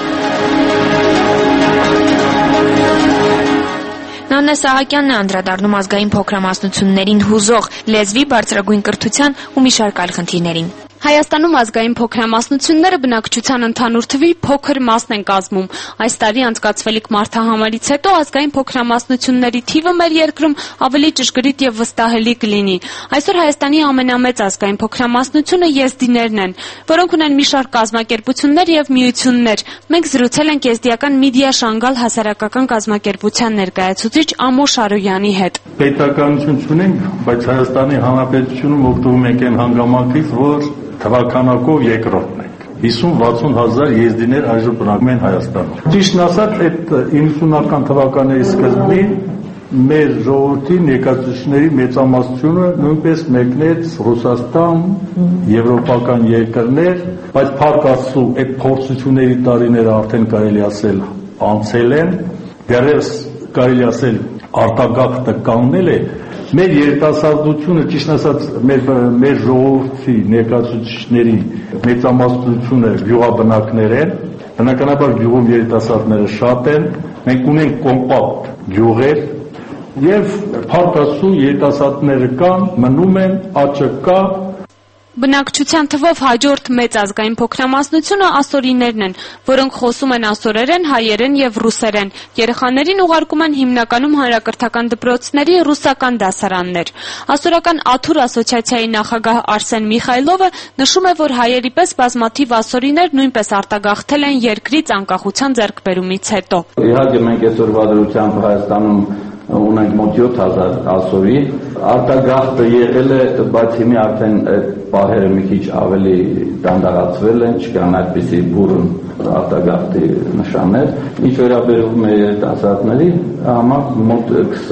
Նանե Սահակյանն է անդրադառնում ազգային փոքրամասնություններին հուզող լեզվի, բարձրագույն կրթության ու մի շարք այլ խնդիրներին։ Հայաստանում ազգային փոքրամասնությունները բնակչության ընդհանուր թվի փոքր մասն են կազմում։ Այս տարի անցկացվելիք մարդահամարից հետո ազգային փոքրամասնությունների թիվը մեր երկրում ավելի ճշգրիտ եւ վստահելի կլինի։ Այսօր Հայաստանի ամենամեծ ազգային փոքրամասնությունը եզդիներն են, որոնք ունեն մի շարք կազմակերպություններ եւ միություններ։ Մենք զրուցել ենք եզդիական Միդիա Շանգալ հասարակական կազմակերպության ներկայացուցիչ Ամոշ Արոյանի հետ։ Պետականություն չունենք, բայց Հայաստանի Հանրապետությունում օգտվում ենք այն հանգամանքից, որ թվականակով երկրորդն ենք։ 50-60 հազար եզդիներ այժմ բնակվում են Հայաստանում։ Ճիշտն ասած, այդ 90-ական թվականների սկզբին մեր ժողովրդի ներկայացուցիչների մեծամասնությունը նույնպես մեկնեց Ռուսաստան, եվրոպական երկրներ, բայց փառք Աստծո, այդ փորձությունների տարիները արդեն կարելի ասել անցել են, դեռևս կարելի ասել արտագաղթը կանգնել է։ Մեր երիտասարդությունը, ճիշտ ասած, մեր ժողովրդի ներկայացուցիչների մեծամասնությունը գյուղաբնակներ են, բնականաբար գյուղում երիտասարդները շատ են, մենք ունենք կոմպակտ գյուղեր եւ փառք Աստծո երիտասարդները կան, մնում են, աճը կա։ Բնակչության թվով հաջորդ մեծ ազգային փոքրամասնությունը ասորիներն են, որոնք խոսում են ասորերեն, հայերեն եւ ռուսերեն։ Երեխաներին ուղարկում են հիմնականում հանրակրթական դպրոցների ռուսական դասարաններ։ Ասորական Աթուր ասոցիացիայի նախագահ Արսեն Միխայլովը նշում է, որ հայերի պես բազմաթիվ ասորիներ նույնպես արտագաղթել են երկրից անկախության ձեռքբերումից հետո։ Իհարկե մենք այսօրվա դրությամբ Հայաստանում ունենք մոտ 7000 ասորի, արտագաղթը եղել է, բայց հիմա արդեն այդ պահերը մի քիչ ավելի դանդաղացվել են, չկան այդպիսի բուրըն արտագաղթի նշաններ։ Ինչ վերաբերում է երիտասարդների, համար մոտ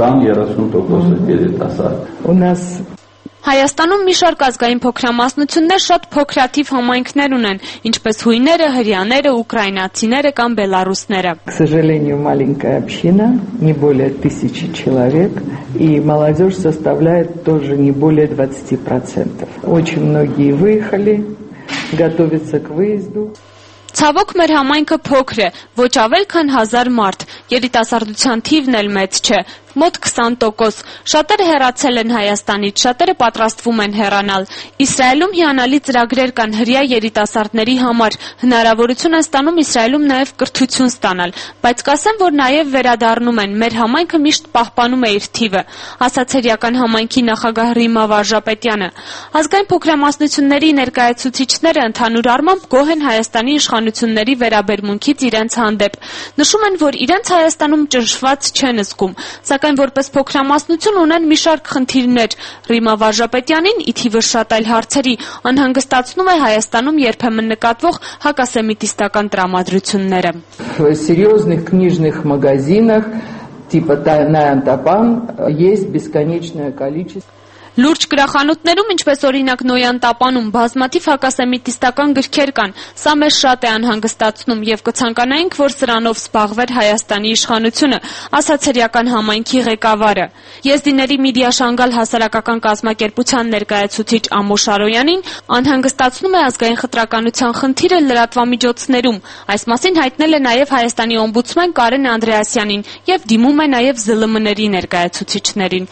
20-30% երիտասարդ։ Հայաստանում մի շարք ազգային փոքրամասնություններ շատ փոքրաթիվ համայնքներ ունեն, ինչպես հույները, հրեաները, ուկրաինացիները կամ բելառուսները։ К сожалению, маленькая община, не более 1000 человек, и молодежь составляет тоже не более 20%. Очень многие выехали, готовятся к выезду. Ցավոք մեր համայնքը փոքր է, ոչ ավել քան 1000 մարդ, երիտասարդության թիվն էլ մեծ չէ, մոտ 20%։ Շատերը հեռացել են Հայաստանից, շատերը պատրաստվում են հեռանալ։ Իսրայելում հիանալի ծրագրեր կան հրեա երիտասարդների համար, հնարավորություն են ստանում Իսրայելում նաև կրթություն ստանալ, բայց կասեմ, որ նաև վերադառնում են, մեր համայնքը միշտ պահպանում է իր թիվը, ասաց հրեական համայնքի նախագահ Ռիմա Վարժապետյանը։ Ազգային փոքրամասնությունների ներկայացուցիչները ընդհանուր առմամբ գոհ են Հայաստանի իշխանությունների վերաբերմունքից իրենց հանդեպ։ Նշում են, որ իրենց Հայաստանում ճնշված չեն զգում, սակայն որպես փոքրամասնություն ունեն մի шարք խնդիրներ։ Ռիմա Վարժապետյանին ի թիվը շատ այլ հարցերի անհանգստացնում է Հայաստանում երբեմն նկատվող հակասեմիտիստական տրամադրությունները։ В серьезных книжных магазинах типа Նայանտապան есть бесконечное количество. Լուրջ գրախանութներում, ինչպես օրինակ Նոյան տապանում, բազմաթիվ հակասեմիտիստական գրքեր կան։ Սա մեզ շատ է անհանգստացնում եւ կցանկանայինք, որ սրանով զբաղվեր Հայաստանի իշխանությունը, ասաց հրեական համայնքի ղեկավարը։ Եզդիների Միդիա Շանգալ հասարակական կազմակերպության ներկայացուցիչ Ամոշ Արոյանին անհանգստացնում է ազգային խտրականության խնդիրը լրատվամիջոցներում։ Այս մասին հայտնել է նաեւ Հայաստանի օմբուդսմեն Կարեն Անդրեասյանին եւ դիմում է նաեւ ԶԼՄ-ների ներկայացուցիչներին։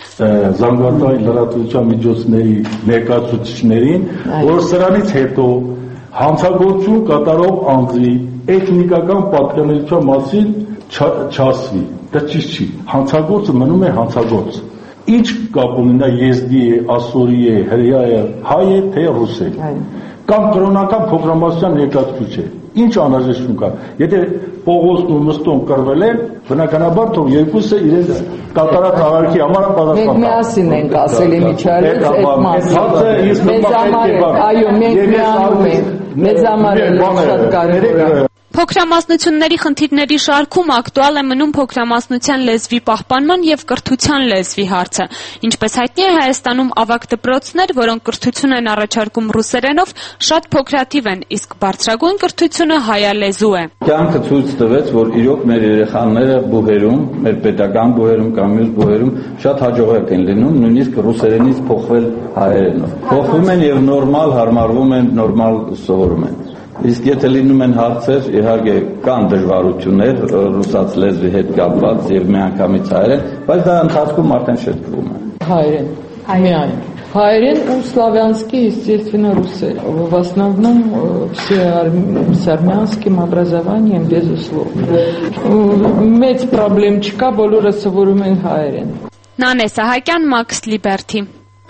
Միջոցների ներկայացուցիչներին, որ սրանից հետո հանցագործություն կատարող անձի էթնիկական պատկանելիության մասին չասվի։ Դա ճիշտ չի։ Հանցագործը մնում է հանցագործ։ Ինչ կապ ունի նա եզդի է, ասորի է, հրեա է, հայ է, թե ռուս է։ Կամ կրոնական փոքրամասնության ներկայացուցիչ է։ Ինչ անհրաժեշտություն կա։ Եթե Պողոսն ու Մըստոն կռվել են, բնականաբար թող երկուսը իրենց կատարած αγարքի համար պատասխան։ Մենք միասին ենք ասել միջարից այդ մասը։ Մեզ համար է, այո, մենք միանում ենք։ Մեզ համար է շատ կարևոր է։ Փոքրամասնությունների խնդիրների շարքում ակտուալ է մնում փոքրամասնության լեզվի պահպանման եւ կրթության լեզվի հարցը։ Ինչպես հայտնի է, Հայաստանում ավագ դպրոցներ, որոնք կրթություն են առաջարկում ռուսերենով, շատ փոքրաթիվ են, իսկ բարձրագույն կրթությունը հայալեզու է։ Կյանքը ցույց տվեց, որ իրոք մեր երեխաները բուհերում, մեր պետական բուհերում կամ մյուս բուհերում շատ հաջողակ են լինում, նույնիսկ ռուսերենից փոխվել հայերենով։ Փոխվում են եւ նորմալ հարմարվում են, նորմալ սովորում են։ Իսկ եթե լինում են հարցեր, իհարկե կան դժվարություններ ռուսաց լեզվի հետ կապված եւ միանգամից հայերեն, բայց դա ընթացքում արդեն շտկվում է։ Հայերեն, միայն։ Հայերեն ու славянский, естественно, русский. В основном все с армянским образованием, безусловно. Մեծ պրոբլեմ չկա, բոլորը սովորում են հայերեն։ Նանե Սահակյան, Մաքս Լիբերթի։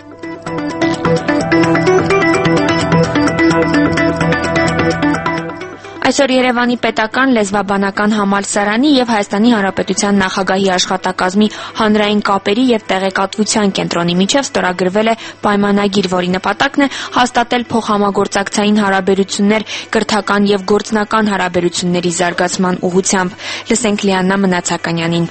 Այսօր Երևանի պետական լեզվաբանական համալսարանի եւ Հայաստանի Հանրապետության նախագահի աշխատակազմի հանրային կապերի եւ տեղեկատվության կենտրոնի միջև ստորագրվել է պայմանագիր, որի նպատակն է հաստատել փոխհամագործակցային հարաբերություններ կրթական եւ գործնական հարաբերությունների զարգացման ուղղությամբ։ Լսենք Լիաննա Մնացականյանին։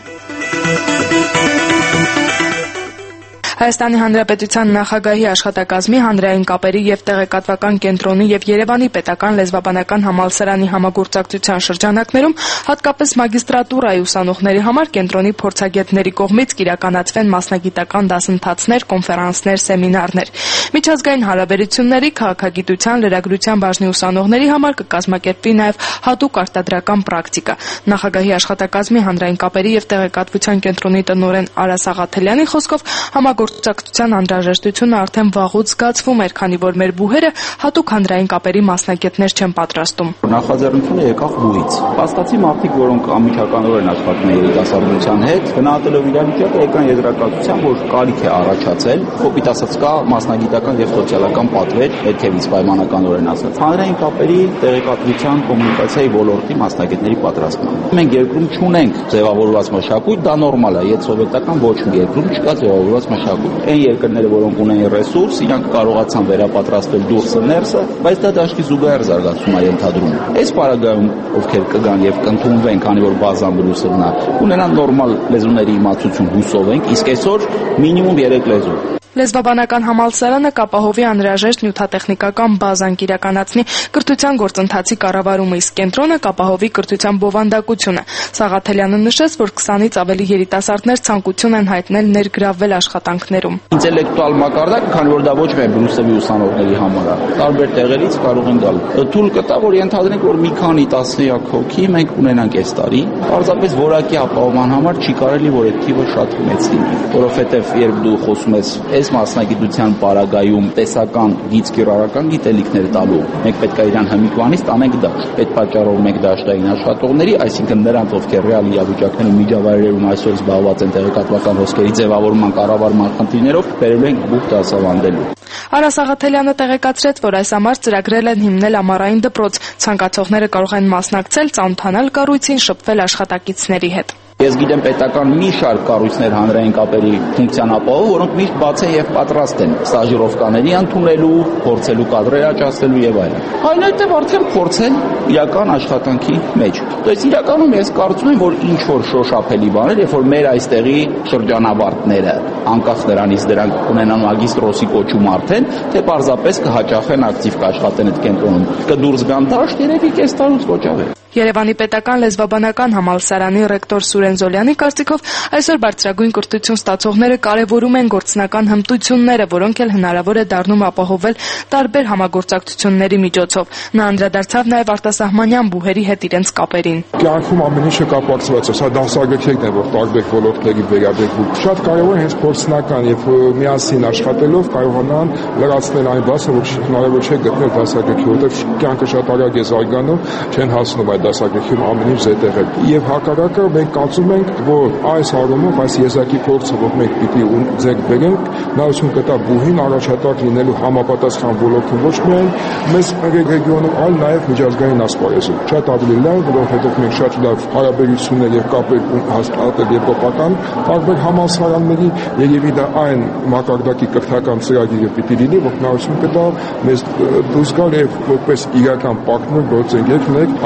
Հայաստանի Հանրապետության նախագահի աշխատակազմի հանրային կապերի եւ տեղեկատվական կենտրոնի եւ Երևանի պետական լեզվաբանական համալսարանի համագործակցության շրջանակներում հատկապես մագիստրատուրայի ուսանողների համար կենտրոնի փորձագետների կողմից կիրականացվեն մասնագիտական դասընթացներ, կոնֆերանսներ, սեմինարներ։ Միջազգային հարաբերությունների, քաղաքագիտության, լրագրության բաժնի ուսանողների համար կկազմակերպվի նաեւ հատուկ արտադրական պրակտիկա։ Նախագահի աշխատակազմի հանրային կապերի եւ տեղեկատվության կենտրոնի տնօրեն Արա Սաղաթելյանի խոսքով Գործակցության անհրաժեշտությունը արդեն վաղուց զգացվում էր, քանի որ մեր բուհերը հատուկ հանրային կապերի մասնագետներ չեն պատրաստում։ Նախաձեռնությունը եկավ բուհից։ Փաստացի մարդիկ, որոնք անմիջականորեն աշխատում են երիտասարդության հետ, գնահատելով իրավիճակը, եկան եզրակացության, որ կարիք է առաջացել, կոպիտ ասած կա մասնագիտական եւ սոցիալական պատվեր, երբևից պայմանականորեն ասած։ Հանրային կապերի, տեղեկատվության, կոմունիկացիայի ոլորտի մասնագետների պատրաստման։ Մենք երկրում չունենք ձևավորված մշակույթ, դա նորմալ է, եթե սովետական ոչ մի երկրում չկա ձևավորված մշակույթ։ Այն երկրները, որոնք ունեն ռեսուրս, իրանք կարողացան վերապատրաստել դուրսը ներսը, բայց դա դաշտի զուգահեռ զարգացում է ենթադրում։ Այս պարագայում ովքեր կգան եւ կընդունվեն, քանի որ բազան բրուսելն է, ունենան նորմալ լեզուների իմացություն հուսով ենք, իսկ այսօր մինիմում 3 լեզու։ Լեզվաբանական համալսարանը կապահովի անհրաժեշտ նյութատեխնիկական բազան կիրականացնի կրթության գործընթացի կառավարումը, իսկ կենտրոնը կապահովի կրթության բովանդակությունը։ Սաղաթելյանը նշեց, որ 20-ից ավելի երիտասարդներ ցանկություն են հայտնել ներգրավվել աշխատանքներում։ Ինտելեկտուալ մակարդակ, քանի որ դա ոչ միայն Բրուսելի ուսանողների համար է, տարբեր տեղերից կարող են գալ։ Թույլ կտա, որ ենթադրենք, որ մի քանի տասնյակ հոգի մենք ունենանք այս տարի, պարզապես որակի ապահովման համար չի կարելի, որ այդ թիվը շատ մեծ լինի, որովհետև երբ դու խոսում ես այս մասնագիտության պարագայում տեսական գիծ-կիրառական գիտելիքներ տալու, մենք պետք է իրան հմիկվանից տանենք դաշտ։ Այդ պատճառով մենք դաշտային աշխատողների, այսինքն նրանց, ովքեր ռեալ իրավիճակներում միջավայրերում այսօր զբաղված են տեղեկատվական հոսքերի ձևավորման կառավարման խնդիրներով, բերել ենք բուխ դասավանդելու։ Արա Սաղաթելյանը տեղեկացրեց, որ այս համար ծրագրել են հիմնել ամառային դպրոց։ Ցանկացողները կարող են մասնակցել, ծանոթանալ կառույցին, շփվել աշխատակիցների հետ։ Ես գիտեմ պետական մի շարք կառույցներ հանրային կապերի ֆունկցիան ապահով, որոնք միշտ բաց են եւ պատրաստ են ստաժիրովկաների ընդունելու, փորձելու կադրեր աճացնելու եւ այլն։ Այնուհետեւ արդեն փորձեն իրական աշխատանքի մեջ։ Դες իրականում ես կարծում եմ, որ ինչ որ շոշափելի բաներ, երբ որ մեր այստեղի շրջանավարտները, անկախ նրանից դրանք ունենան մագիստրոսի կոչում արդեն, թե պարզապես կհաճախեն ակտիվ կաշխատեն այդ կենտրոնում։ Կդուրս գան դաշտ, երևի կես տարուց կոչավեր։ Երևանի պետական լեզվաբանական համալսարանի ռեկտոր Սուրեն Զոլյանի կարծիքով այսօր բարձրագույն կրթություն ստացողները կարևորում են գործնական հմտությունները, որոնք էլ հնարավոր է դառնում ապահովել տարբեր համագործակցությունների միջոցով։ Նա անդրադարձավ նաև արտասահմանյան բուհերի հետ իրենց կապերին։ Կյանքում ամեն ինչը կապակցված է, սա դասագրքերն են, որ տարբեր ոլորտների վերաբերվում։ Շատ կարևոր է հենց փորձնական եւ միասին աշխատելով կարողանան լրացնել այն բացը, որ հնարավոր չէ գտնել դասագրքի, որովհետեւ կյանքը շատ արագ է զարգանում, չեն հասնում այդ դասագրքում ամեն ինչ զետեղել։ Եվ հակառակը մենք կարծում ենք, որ այս առումով այս եզակի փորձը, որ մենք պիտի ձեռք բերենք, հնարավորություն կտա բուհին առաջատար լինելու համապատասխան ոլորտում ոչ միայն մեզ ռեգիոնում, այլ նաև միջազգային ասպարեզում։ Շատ ավելի լավ, որովհետև մենք շատ լավ հարաբերություններ եւ կապեր հաստատել եվրոպական տարբեր համալսարանների, երևի դա այն մակարդակի կրթական ծրագիրը պիտի լինի, որ հնարավորություն կտա մեզ դուրս գալ եւ որպես իրական պարտներ գործընկեր համագործակցության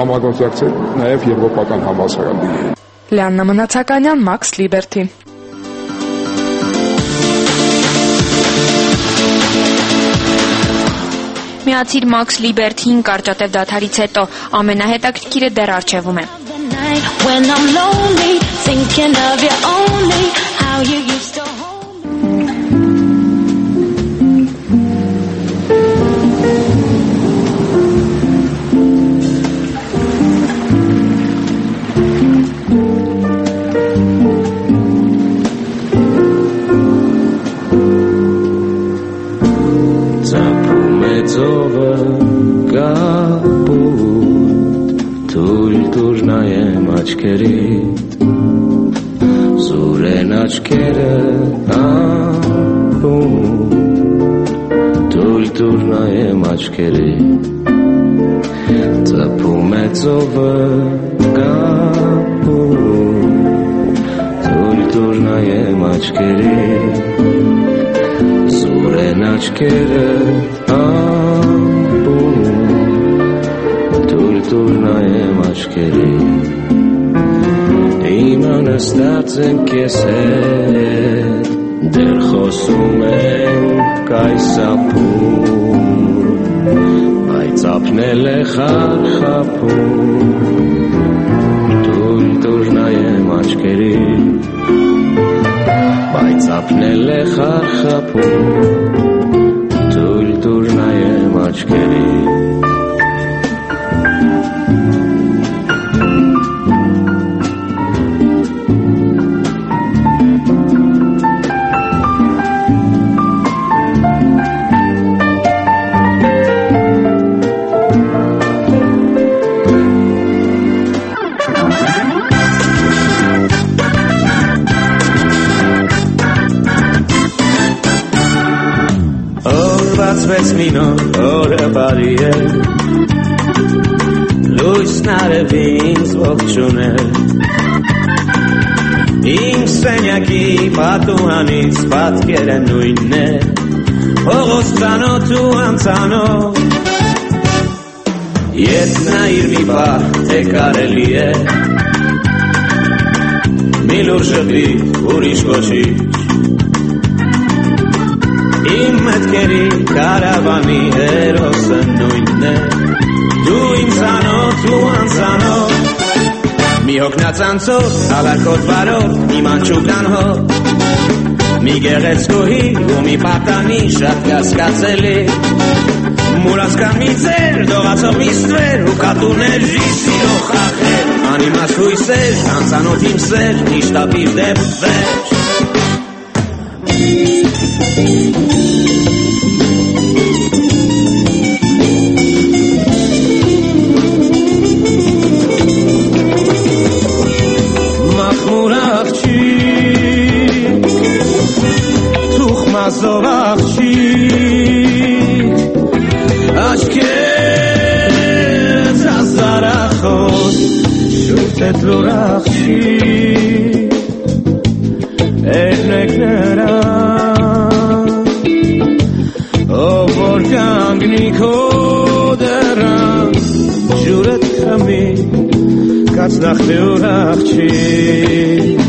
աջակցել նաև եվրոպական համալսարաններին։ Լիաննա Մնացականյան, Max Liberty։ Միացիր Max Liberty-ին կարճատև դադարից հետո ամենահետաքրքիրը դեռ առջևում է։ When I'm lonely, thinking of you only, how you used to աչքերիդ զուրեն աչքերը ապում տուր նայեմ աչքերիդ ծփում է ծովը կապում տուր նայեմ աչքերիդ զուրեն աչքերը ապում տուր նայեմ աչքերիդ Իման ստած ենք ես հետ դեր խոսում ենք այս ապում բայց ապնել է խարխապում տուր նայեմ աչքերի բայց ապնել է խարխապում տուր նայեմ աչքերի Վեց մինոր օրը բարի է լույսն արևի ինձ ողջունել Իմ սենյակի պատուհանից պատկերը նույնն է Փողոց ծանոթ ու անծանոթ Ետ նայիր մի պահ թե կարելի է Մի լուր շղի ուրիշ ոչինչ Իմ մտքերի կարավանի հերոսը նույնն է Դու իմ ծանոթ ու անծանոթ Մի հոգնած անցով, ալարկոտ վարով, մի մանչուկ անհով Մի գեղեցկուհի ու մի պատանի շատ կասկածելի Մուրացկան մի ձեր, դողացող մի ստվեր ու կատուներ ժիսիրող խախեր Անիմաց հույսեր, անծանոթ իմ սեր, նիշտապիր դեպ վեր Մախմուր աղջիկ, թուխմազով աղջիկ, աչքերս ազարախոտ, շուտետ լուր աղջիկ, էրնեք նրան, ով որ կանգնի քո դռան, ջուրդ խմի, կացնախտի ուր աղջիկ,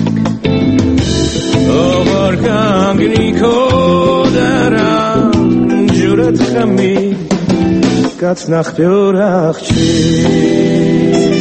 ով որ կանգնի քո դռան, ջուրդ խմի, կացնախտի ուր աղջիկ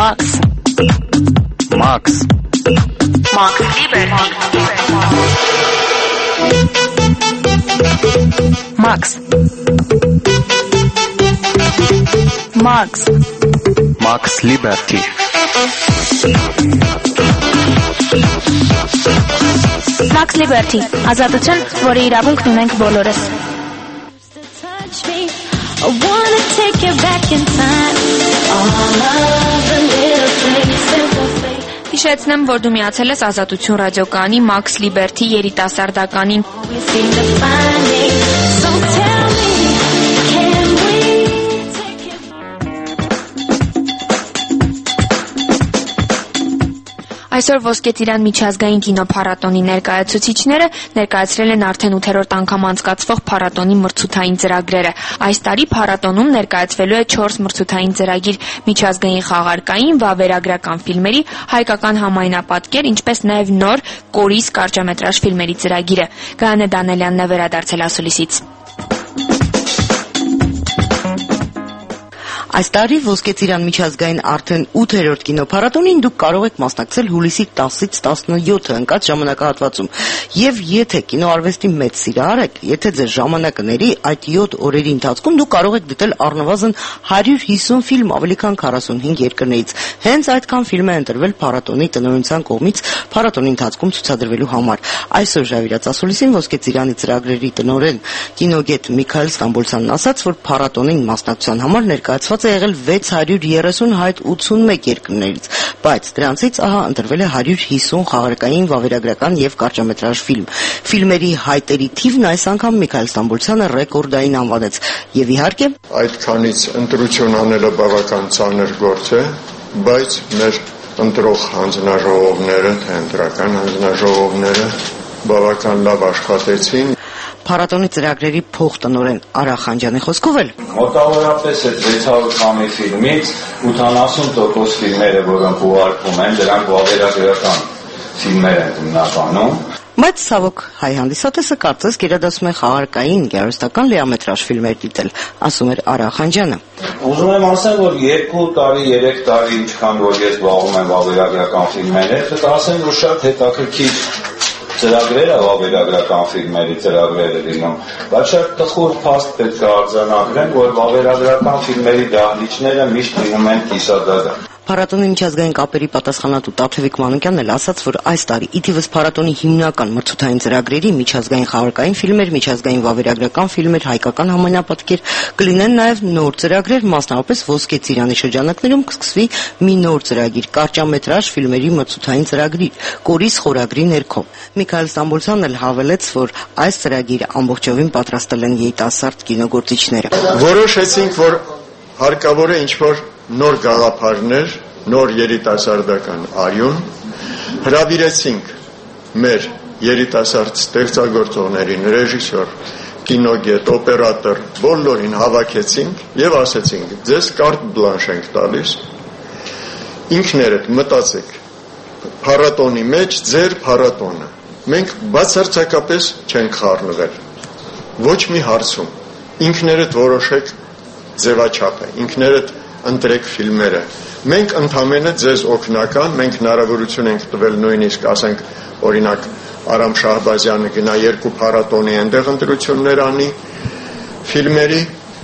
Max Liberty. Max Liberty. Max Liberty, ազատություն, որի իրավունքն ունենք բոլորս։ I wanna take you back in time. All of the little places. Հիշեցնեմ, որ դու միացել ես Ազատություն ռադիոկայանի Max Liberty երիտասարդականին։ Այսօր Ոսկե Ծիրան միջազգային կինոփառատոնի ներկայացուցիչները ներկայացրել են արդեն 8-րդ անգամ անցկացվող փառատոնի մրցութային ծրագրերը։ Այս տարի փառատոնում ներկայացվելու է 4 մրցութային ծրագիր՝ միջազգային խաղարկային, վավերագրական ֆիլմերի, հայկական համայնապատկեր, ինչպես նաև նոր կորիս կարճամետրաժ ֆիլմերի ծրագիրը։ Գայանե Դանելյանն է վերադարձել ասուլիսից։ Այս տարի Ոսկե Ծիրան միջազգային արդեն 8-րդ կինոփառատոնին դուք կարող եք մասնակցել հուլիսի 10-ից 17-ը ընկած ժամանակահատվածում։ Եվ եթե կինոարվեստի մեծ սիրահար եք, եթե ձեր ժամանակը ների, այդ 7 օրերի ընթացքում դուք կարող եք դիտել առնվազն 150 ֆիլմ ավելի քան 45 երկրներից։ Հենց այդքան ֆիլմ է ընտրվել փառատոնի տնօրինության կողմից փառատոնի ընթացքում ցուցադրվելու համար։ Այսօր Ժավիրաց ասուլիսին Ոսկե Ծիրանի ծրագրերի տնօրեն կինոգետ Միքայել Ստամբոլցյանն ասաց, որ փառատոնին մասնակցության համար ներկայացված է եղել 630 հայտ 81 երկրներից, բայց դրանցից ահա ընտրվել է 150 խաղարկային, վավերագրական եւ կարճամետրաժ ֆիլմ։ Ֆիլմերի հայտերի թիվն այս անգամ Միքայել Ստամբոլցյանը ռեկորդային անվանեց եւ իհարկե այդքանից ընտրություն անելը բավական ծանր գործ է, բայց մեր ընտրող հանձնաժողովները, թե ընտրական հանձնաժողովները բավական լավ աշխատեցին։ Փառատոնի ծրագրերի փոխտնօրեն Արա Խանջյանի խոսքով էլ մոտավորապես այդ 600 քանի ֆիլմից 80% ֆիլմերը, որոնք ուղարկվում են, դրանք վավերագրական ֆիլմեր են հիմնականում։ Բայց ցավոք հայ հանդիսատեսը կարծես գերադասում է խաղարկային, գեղարվեստական լիամետրաժ ֆիլմեր դիտել, ասում էր Արա Խանջյանը։ Ուզում եմ ասել, որ 2 տարի, 3 տարի ինչքան որ ես զբաղվում եմ վավերագրական ֆիլմերի հետ, ասեմ, որ շատ հետաքրքիր ծրագրերը վավերագրական ֆիլմերի ծրագրերը լինում, բայց շատ տխուր փաստ պետք է արձանագրեն, որ վավերագրական ֆիլմերի դահլիճները միշտ լինում են կիսադադար։ Փառատոնի միջազգային կապերի պատասխանատու Տաթևիկ Մանուկյանն էլ ասաց, որ այս տարի ի թիվս փառատոնի հիմնական մրցութային ծրագրերի միջազգային խաղարկային ֆիլմեր, միջազգային վավերագրական ֆիլմեր, հայկական համայնապատկեր կլինեն նաև նոր ծրագրեր, մասնավորապես Ոսկե Ծիրանի շրջանակներում կսկսվի մի նոր ծրագիր՝ կարճամետրաժ ֆիլմերի մրցութային ծրագրի կորիս խորագրի ներքո։ Միքայել Ստամբոլցյանն էլ հավելեց, որ այս ծրագիրը ամբողջովին պատրաստել են երիտասարդ կինոգործիչները։ Որոշեցինք, որ հարկավոր է ինչ-որ նոր գաղափարներ, նոր երիտասարդական արյուն, հրավիրեցինք մեր երիտասարդ ստեղծագործողներին, ռեժիսոր, կինոգետ, օպերատոր, բոլորին հավաքեցինք եւ ասեցինք, ձեզ կարտ բլանշ ենք տալիս, ինքներդ մտածեք փառատոնի մեջ ձեր փառատոնը։ Մենք բացարձակապես չենք խառնվել ոչ մի հարցում, ինքներդ որոշեք ձևաչափը, ինքներդ ընտրեք ֆիլմերը։ Մենք ընդհանրապես ձեզ օգնական, մենք հնարավորություն ենք տվել նույնիսկ, ասենք, օրինակ Արամ Շահբազյանը գնա 2 փառատոնի այնտեղ ընտրություններ անի ֆիլմերի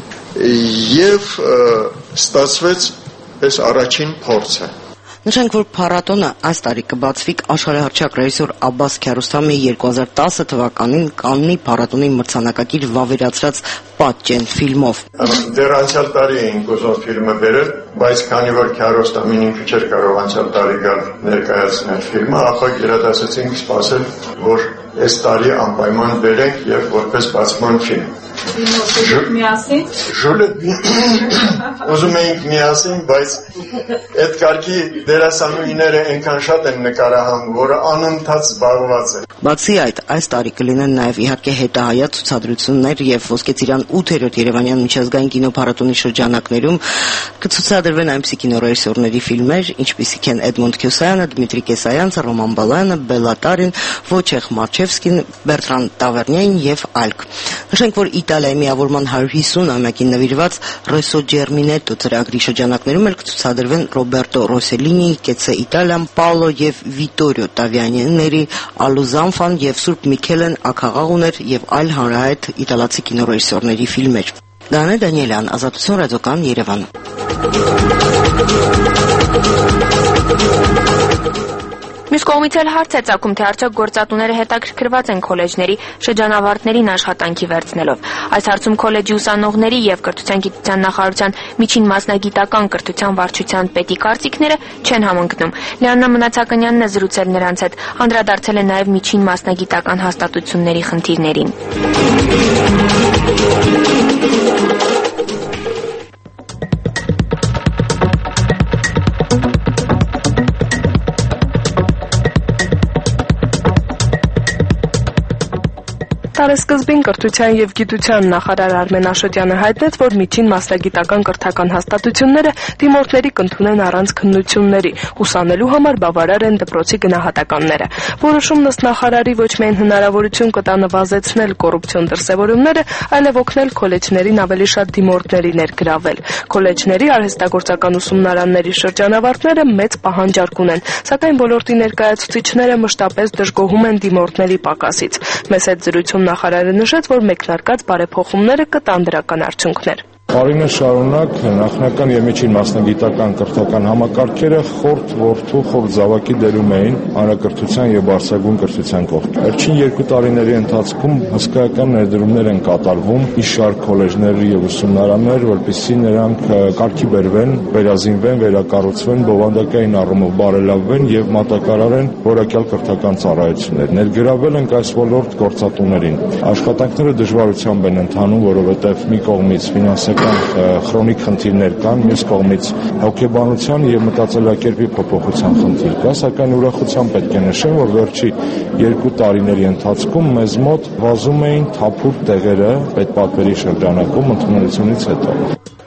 եւ ստացվեց այս առաջին փորձը։ Նշենք, որ փառատոնը այս տարի կբացվի աշխարհահռչակ ռեժիսոր Աբբաս Քիարոստամիի 2010 թվականին Կաննի փառատոնի մրցանակակիր վավերացրած Պատճեն ֆիլմով։ Դեռ անցյալ տարի էինք ուզում ֆիլմը բերել, բայց քանի որ Քիարոստամին ինքը չէր կարող անցյալ տարի գալ ներկայացնել ֆիլմը, ապա գերադասեցինք սպասել, որ այս տարի անպայման բերենք եւ որպես բացման ֆիլմ։ Միասին։ Ուզում էինք միասին, բայց այդ կարգի դերասանուհիները այնքան շատ են նկարահանում, որ անընդհատ զբաղված են։ Բացի այդ, այս տարի կլինեն նաև իհարկե հետահայաց ցուցադրություններ եւ Ոսկե Ծիրան 8-րդ Երևանյան միջազգային կինոփառատոնի շրջանակներում Կցուցադրվեն այնպիսի կինոռեժիսորների ֆիլմեր, ինչպիսիք են Էդմոնդ Քյոսայանը, Դմիտրի Կեսայանցը, Ռոման Բալայանը, Բելլա Տարին, Վոչեխ Մարչևսկին, Բերտրան Տավերնյանին եւ այլք։ Նշենք, որ Իտալիայի միավորման 150-ամյակին նվիրված Ռեսո Ջերմինետո ծրագրի շրջանակներում էլ կցուցադրվեն Ռոբերտո Ռոսելինի, Կեցե Իտալիան, Պաոլո եւ Վիտորիո Տավիանիների, Ալո Զանֆան եւ Սուրբ Միքելեն Աքաղաղուներ եւ այլ հանրահայտ իտալացի կինոռեժիսորների ֆիլմեր։ Դանե Դանիելյան, Ազատություն ռադիոկան, Երևան։ Մյուս կողմից էլ հարց է ծագում, թե արդյոք գործատուները հետաքրքրված են քոլեջների շրջանավարտներին աշխատանքի վերցնելով։ Այս հարցում քոլեջի ուսանողների եւ կրթության գիտության նախարարության միջին մասնագիտական կրթության վարչության պետի կարծիքները չեն համընկնում։ Լիաննա Մնացականյանն է զրուցել նրանց հետ, անդրադարձել է նաեւ միջին մասնագիտական հաստատությունների խնդիրներին։ Տարեսկզբին կրթության եւ գիտության նախարար Արմեն Աշոտյանը հայտնեց, որ միջին մասնագիտական կրթական հաստատությունները դիմորդների կընդունեն առանց քննությունների, ուսանելու համար բավարար են դպրոցի գնահատականները։ Որոշումն ըստ նախարարի ոչ միայն հնարավորություն կտա նվազեցնել կոռուպցիոն դրսևորումները, այլև օգնել քոլեջներին ավելի շատ դիմորդների ներգրավել։ Քոլեջների արհեստագործական ուսումնարանների շրջանավարտները մեծ պահանջարկ ունեն, սակայն ոլորտի ներկայացուցիչները մշտապես դժգոհում են դիմորդների պակասից։ Մեծ հետ զրույցում նախարարը նշեց, որ մեկնարկած բարեփոխումները կտան դրական արդյունքներ։ Տարիներ շարունակ նախնական եւ միջին մասնագիտական կրթական համակարգերը խորտ որդու, խորտ զավակի դերում էին հանրակրթության եւ բարձրագույն կրթության կողքին։ Վերջին 2 տարիների ընթացքում հսկայական ներդրումներ են կատարվում մի շարք քոլեջներ եւ ուսումնարաններ, որպեսզի նրանք կարգի բերվեն, վերազինվեն, վերակառուցվեն, բովանդակային առումով բարելավվեն եւ մատակարարեն որակյալ կրթական ծառայություններ։ Ներգրավել ենք այս ոլորտ գործատուներին։ Աշխատանքները դժվարությամբ են ընթանում, որովհետեւ մի կողմից ֆինանսական քրոնիկ խնդիրներ կան, մյուս կողմից հոգեբանության եւ մտածելակերպի փոփոխության խնդիր կա, սակայն ուրախությամբ պետք է նշեմ, որ վերջի 2 տարիների ընթացքում մեզ մոտ վազում էին թափուր տեղերը պետպատվերի շրջանակում ընդունելությունից հետո։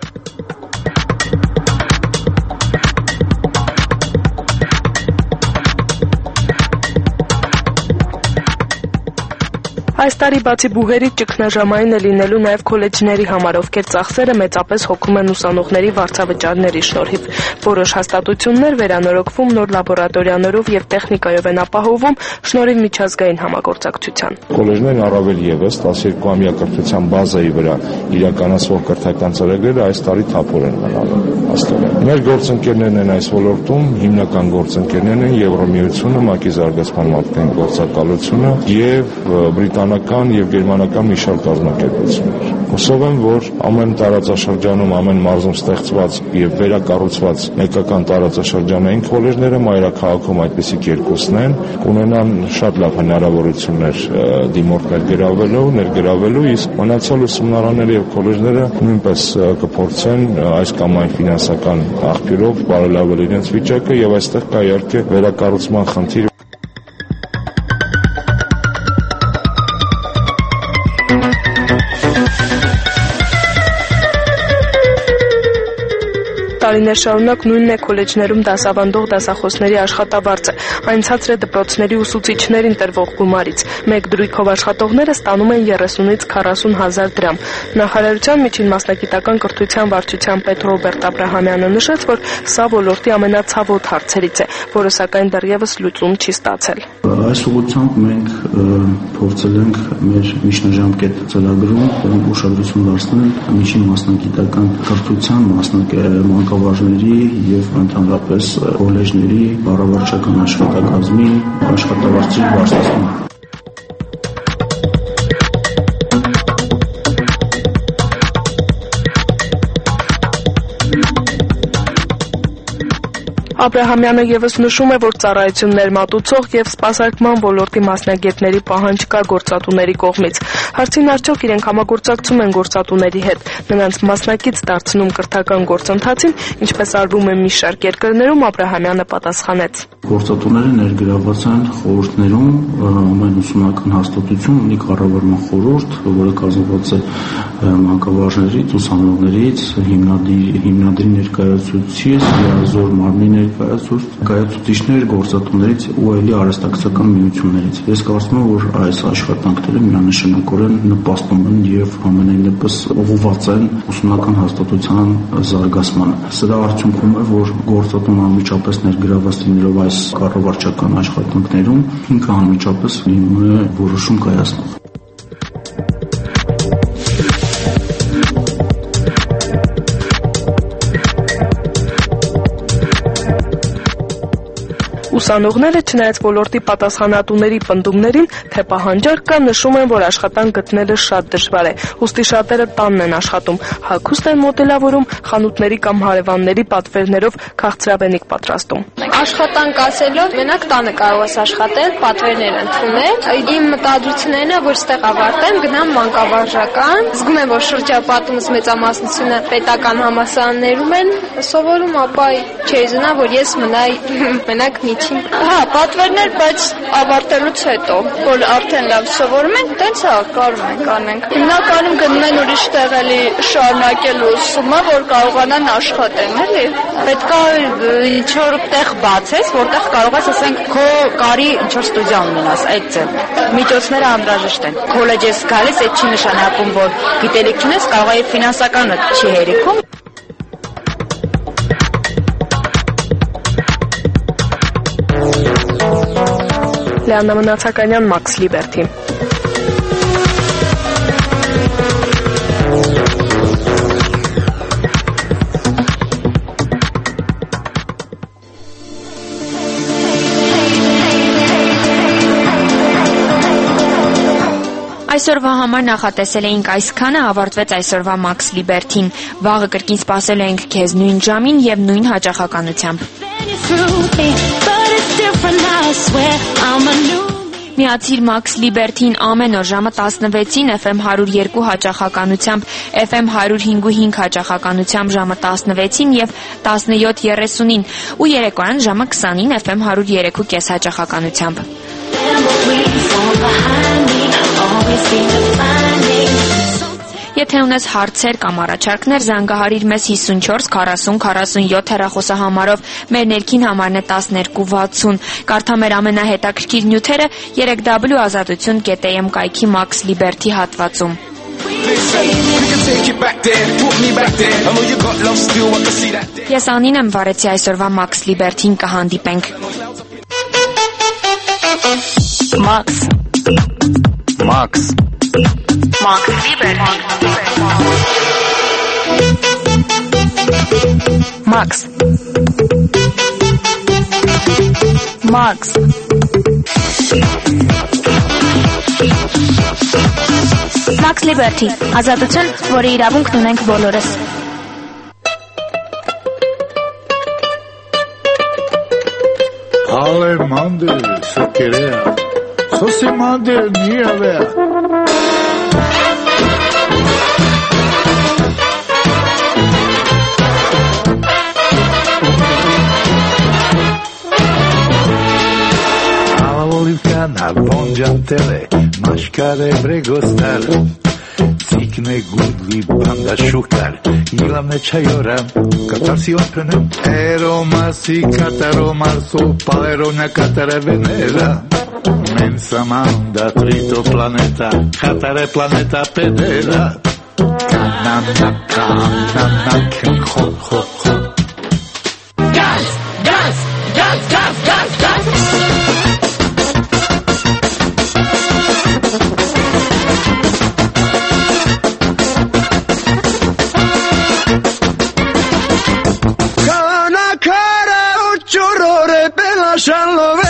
Այս տարի բացի բուհերի ճգնաժամային է լինելու նաև քոլեջների համար, ովքեր ծախսերը մեծապես հոգում են ուսանողների վարձավճարների շնորհիվ։ Որոշ հաստատություններ վերանորոգվում, նոր լաբորատորիաներով եւ տեխնիկայով են ապահովում շնորհիվ միջազգային համագործակցության։ Քոլեջներն առավել եւս 12-ամյա կրթության բազայի վրա իրականացվող կրթական ծրագրերը այս տարի թափոր են մնալու։ Մեր գործընկերներն են այս ոլորտում, հիմնական գործընկերներն են Եվրոմիությունը, ՄԱԿ-ի զարգացման մարդկային գործակալությունը եւ բրիտանական եւ գերմանական մի շարք կազմակերպություններ։ Հուսով եմ, որ ամեն տարածաշրջանում, ամեն մարզում ստեղծված եւ վերակառուցված մեկական տարածաշրջանային քոլեջները մայրաքաղաքում այդպիսիք երկուսն են, կունենան շատ լավ հնարավորություններ դիմորդներ ներգրավելու, իսկ մնացյալ ուսումնարանները եւ քոլեջները նույնպես կփորձեն այս կամ այն ֆինանսական աղբյուրով բարելավել իրենց վիճակը եւ այստեղ կա իհարկե վերակառուցման խնդիր։ Տարիներ շարունակ նույնն է քոլեջներում դասավանդող դասախոսների աշխատավարձը, այն ցածր է դպրոցների ուսուցիչներին տրվող գումարից։ Մեկ դրույքով աշխատողները ստանում են 30-ից 40 հազար դրամ։ Նախարարության միջին մասնագիտական կրթության վարչության պետ Ռոբերտ Աբրահամյանը նշեց, որ սա ոլորտի ամենացավոտ հարցերից է, որը սակայն դեռևս լուծում չի ստացել։ Այս ուղղությամբ մենք փորձել ենք մեր միջնաժամկետ ծրագրում ուշադրություն դարձնել միջին մասնագիտական կրթության մանկավարժների եւ ընդհանրապես քոլեջների կառավարչական աշխատակազմի աշխատավարձի բարձրացման։ Աբրահամյանը եւս նշում է, որ ծառայություններ մատուցող եւ սպասարկման ոլորտի մասնագետների պահանջ կա գործատուների կողմից։ Հարցին արդյոք իրենք համագործակցում են գործատուների հետ, նրանց մասնակից դարձնում կրթական գործընթացին, ինչպես արվում է մի շարք երկրներում, Աբրահամյանը պատասխանեց. Գործատուները ներգրավված են խորհուրդներում, ամեն ուսումնական հաստատություն ունի կառավարման խորհուրդ, որը կազմված է մանկավարժներից, ուսանողներից, հիմնադրի ներկայացուցիչից, լիազոր մարմնի ներկայացուցիչներ, գործատուներից ու այլ արհեստակցական միություններից։ Ես կարծում եմ, որ այս աշխատանքները միանշանակորեն նպաստում են եւ ամենայնիվս ուղղված են ուսումնական հաստատության զարգացմանը։ Սրա արդյունքում է, որ գործատուն անմիջապես ներգրավված լինելով այս կառավարչական աշխատանքներում, ինքը անմիջապես լինում է որոշում կայացնող։ Ուսանողները, չնայած ոլորտի պատասխանատուների պնդումներին, թե պահանջարկ կա, նշում են, որ աշխատանք գտնելը շատ դժվար է, ուստի շատերը տանն են աշխատում, հագուստ են մոդելավորում, խանութների կամ հարևանների պատվերներով քաղցրավենիք պատրաստում։ Աշխատանք ասելով, մենակ տանը կարող ես աշխատել, պատվերներ ընդունել։ Իմ մտադրությունն է, որ ստեղ ավարտեմ, գնամ մանկավարժական։ Զգում եմ, որ շրջապատումս մեծամասնությունը պետական համալսարաններում են սովորում, ապա չէի զնա, որ ես մնայի մենակ միջին։ Հա, պատվերներ, բայց ավարտելուց հետո, որ արդեն լավ սովորում ենք, տենց հա, կարում ենք անենք։ Հիմնականում գնում են ուրիշ տեղ էլի շարունակել ուսումը, որ կարողանան աշխատեն, էլի։ Պետք է ինչ-որ տեղ բացես, որտեղ կարող ես, ասենք, քո կարի ինչ-որ ստուդիա ունենաս, այդ ձև։ Միջոցները անհրաժեշտ են։ Քոլեջ ես գալիս, այդ չի նշանակում, որ գիտելիք չունես, կարող է ֆինանսականը չի հերիքում։ Լիաննա Մնացականյան, Մաքս Լիբերթի։ Այսօրվա համար նախատեսել էինք այսքանը, ավարտվեց այսօրվա Մաքս Լիբերթին։ Վաղը կրկին սպասել ենք քեզ նույն ժամին եւ նույն հաճախականությամբ։ Միացիր Մաքս Լիբերթին ամեն օր ժամը 16-ին FM 102 հաճախականությամբ, FM 105.5 հաճախականությամբ ժամը 16-ին եւ 17:30-ին ու երեկոյան ժամը 20-ին FM 103.5 հաճախականությամբ։ Եթե ունես հարցեր կամ առաջարկներ, զանգահարիր մեզ 54 40 47 հեռախոսահամարով, մեր ներքին համարն է 1260, կարդա մեր ամենահետաքրքիր նյութերը www.azadutun.am կայքի Մաքս Լիբերթի հատվածում։ Ես Անին եմ, վարեցի այսօրվա Մաքս Լիբերթին, կհանդիպենք։ Մաքս Մաքս Լիբերթի Մաքս Մաքս Մաքս Լիբերթի, ազատություն, որի իրավունքն ունենք բոլորս։ Ale mande, se querea. So se mande ni avea. Olimpiana, bongiantele, mașcare bregostar, țicne gudli, banda șucar, ilame ceaioram, catarsion până, eromasi, cataromarso, palerona, catare venera, mensa manda, trito planeta, catare planeta pedera, canana, ho, ho, ho. Gas, gas, gas, gas, gas, gas! Shall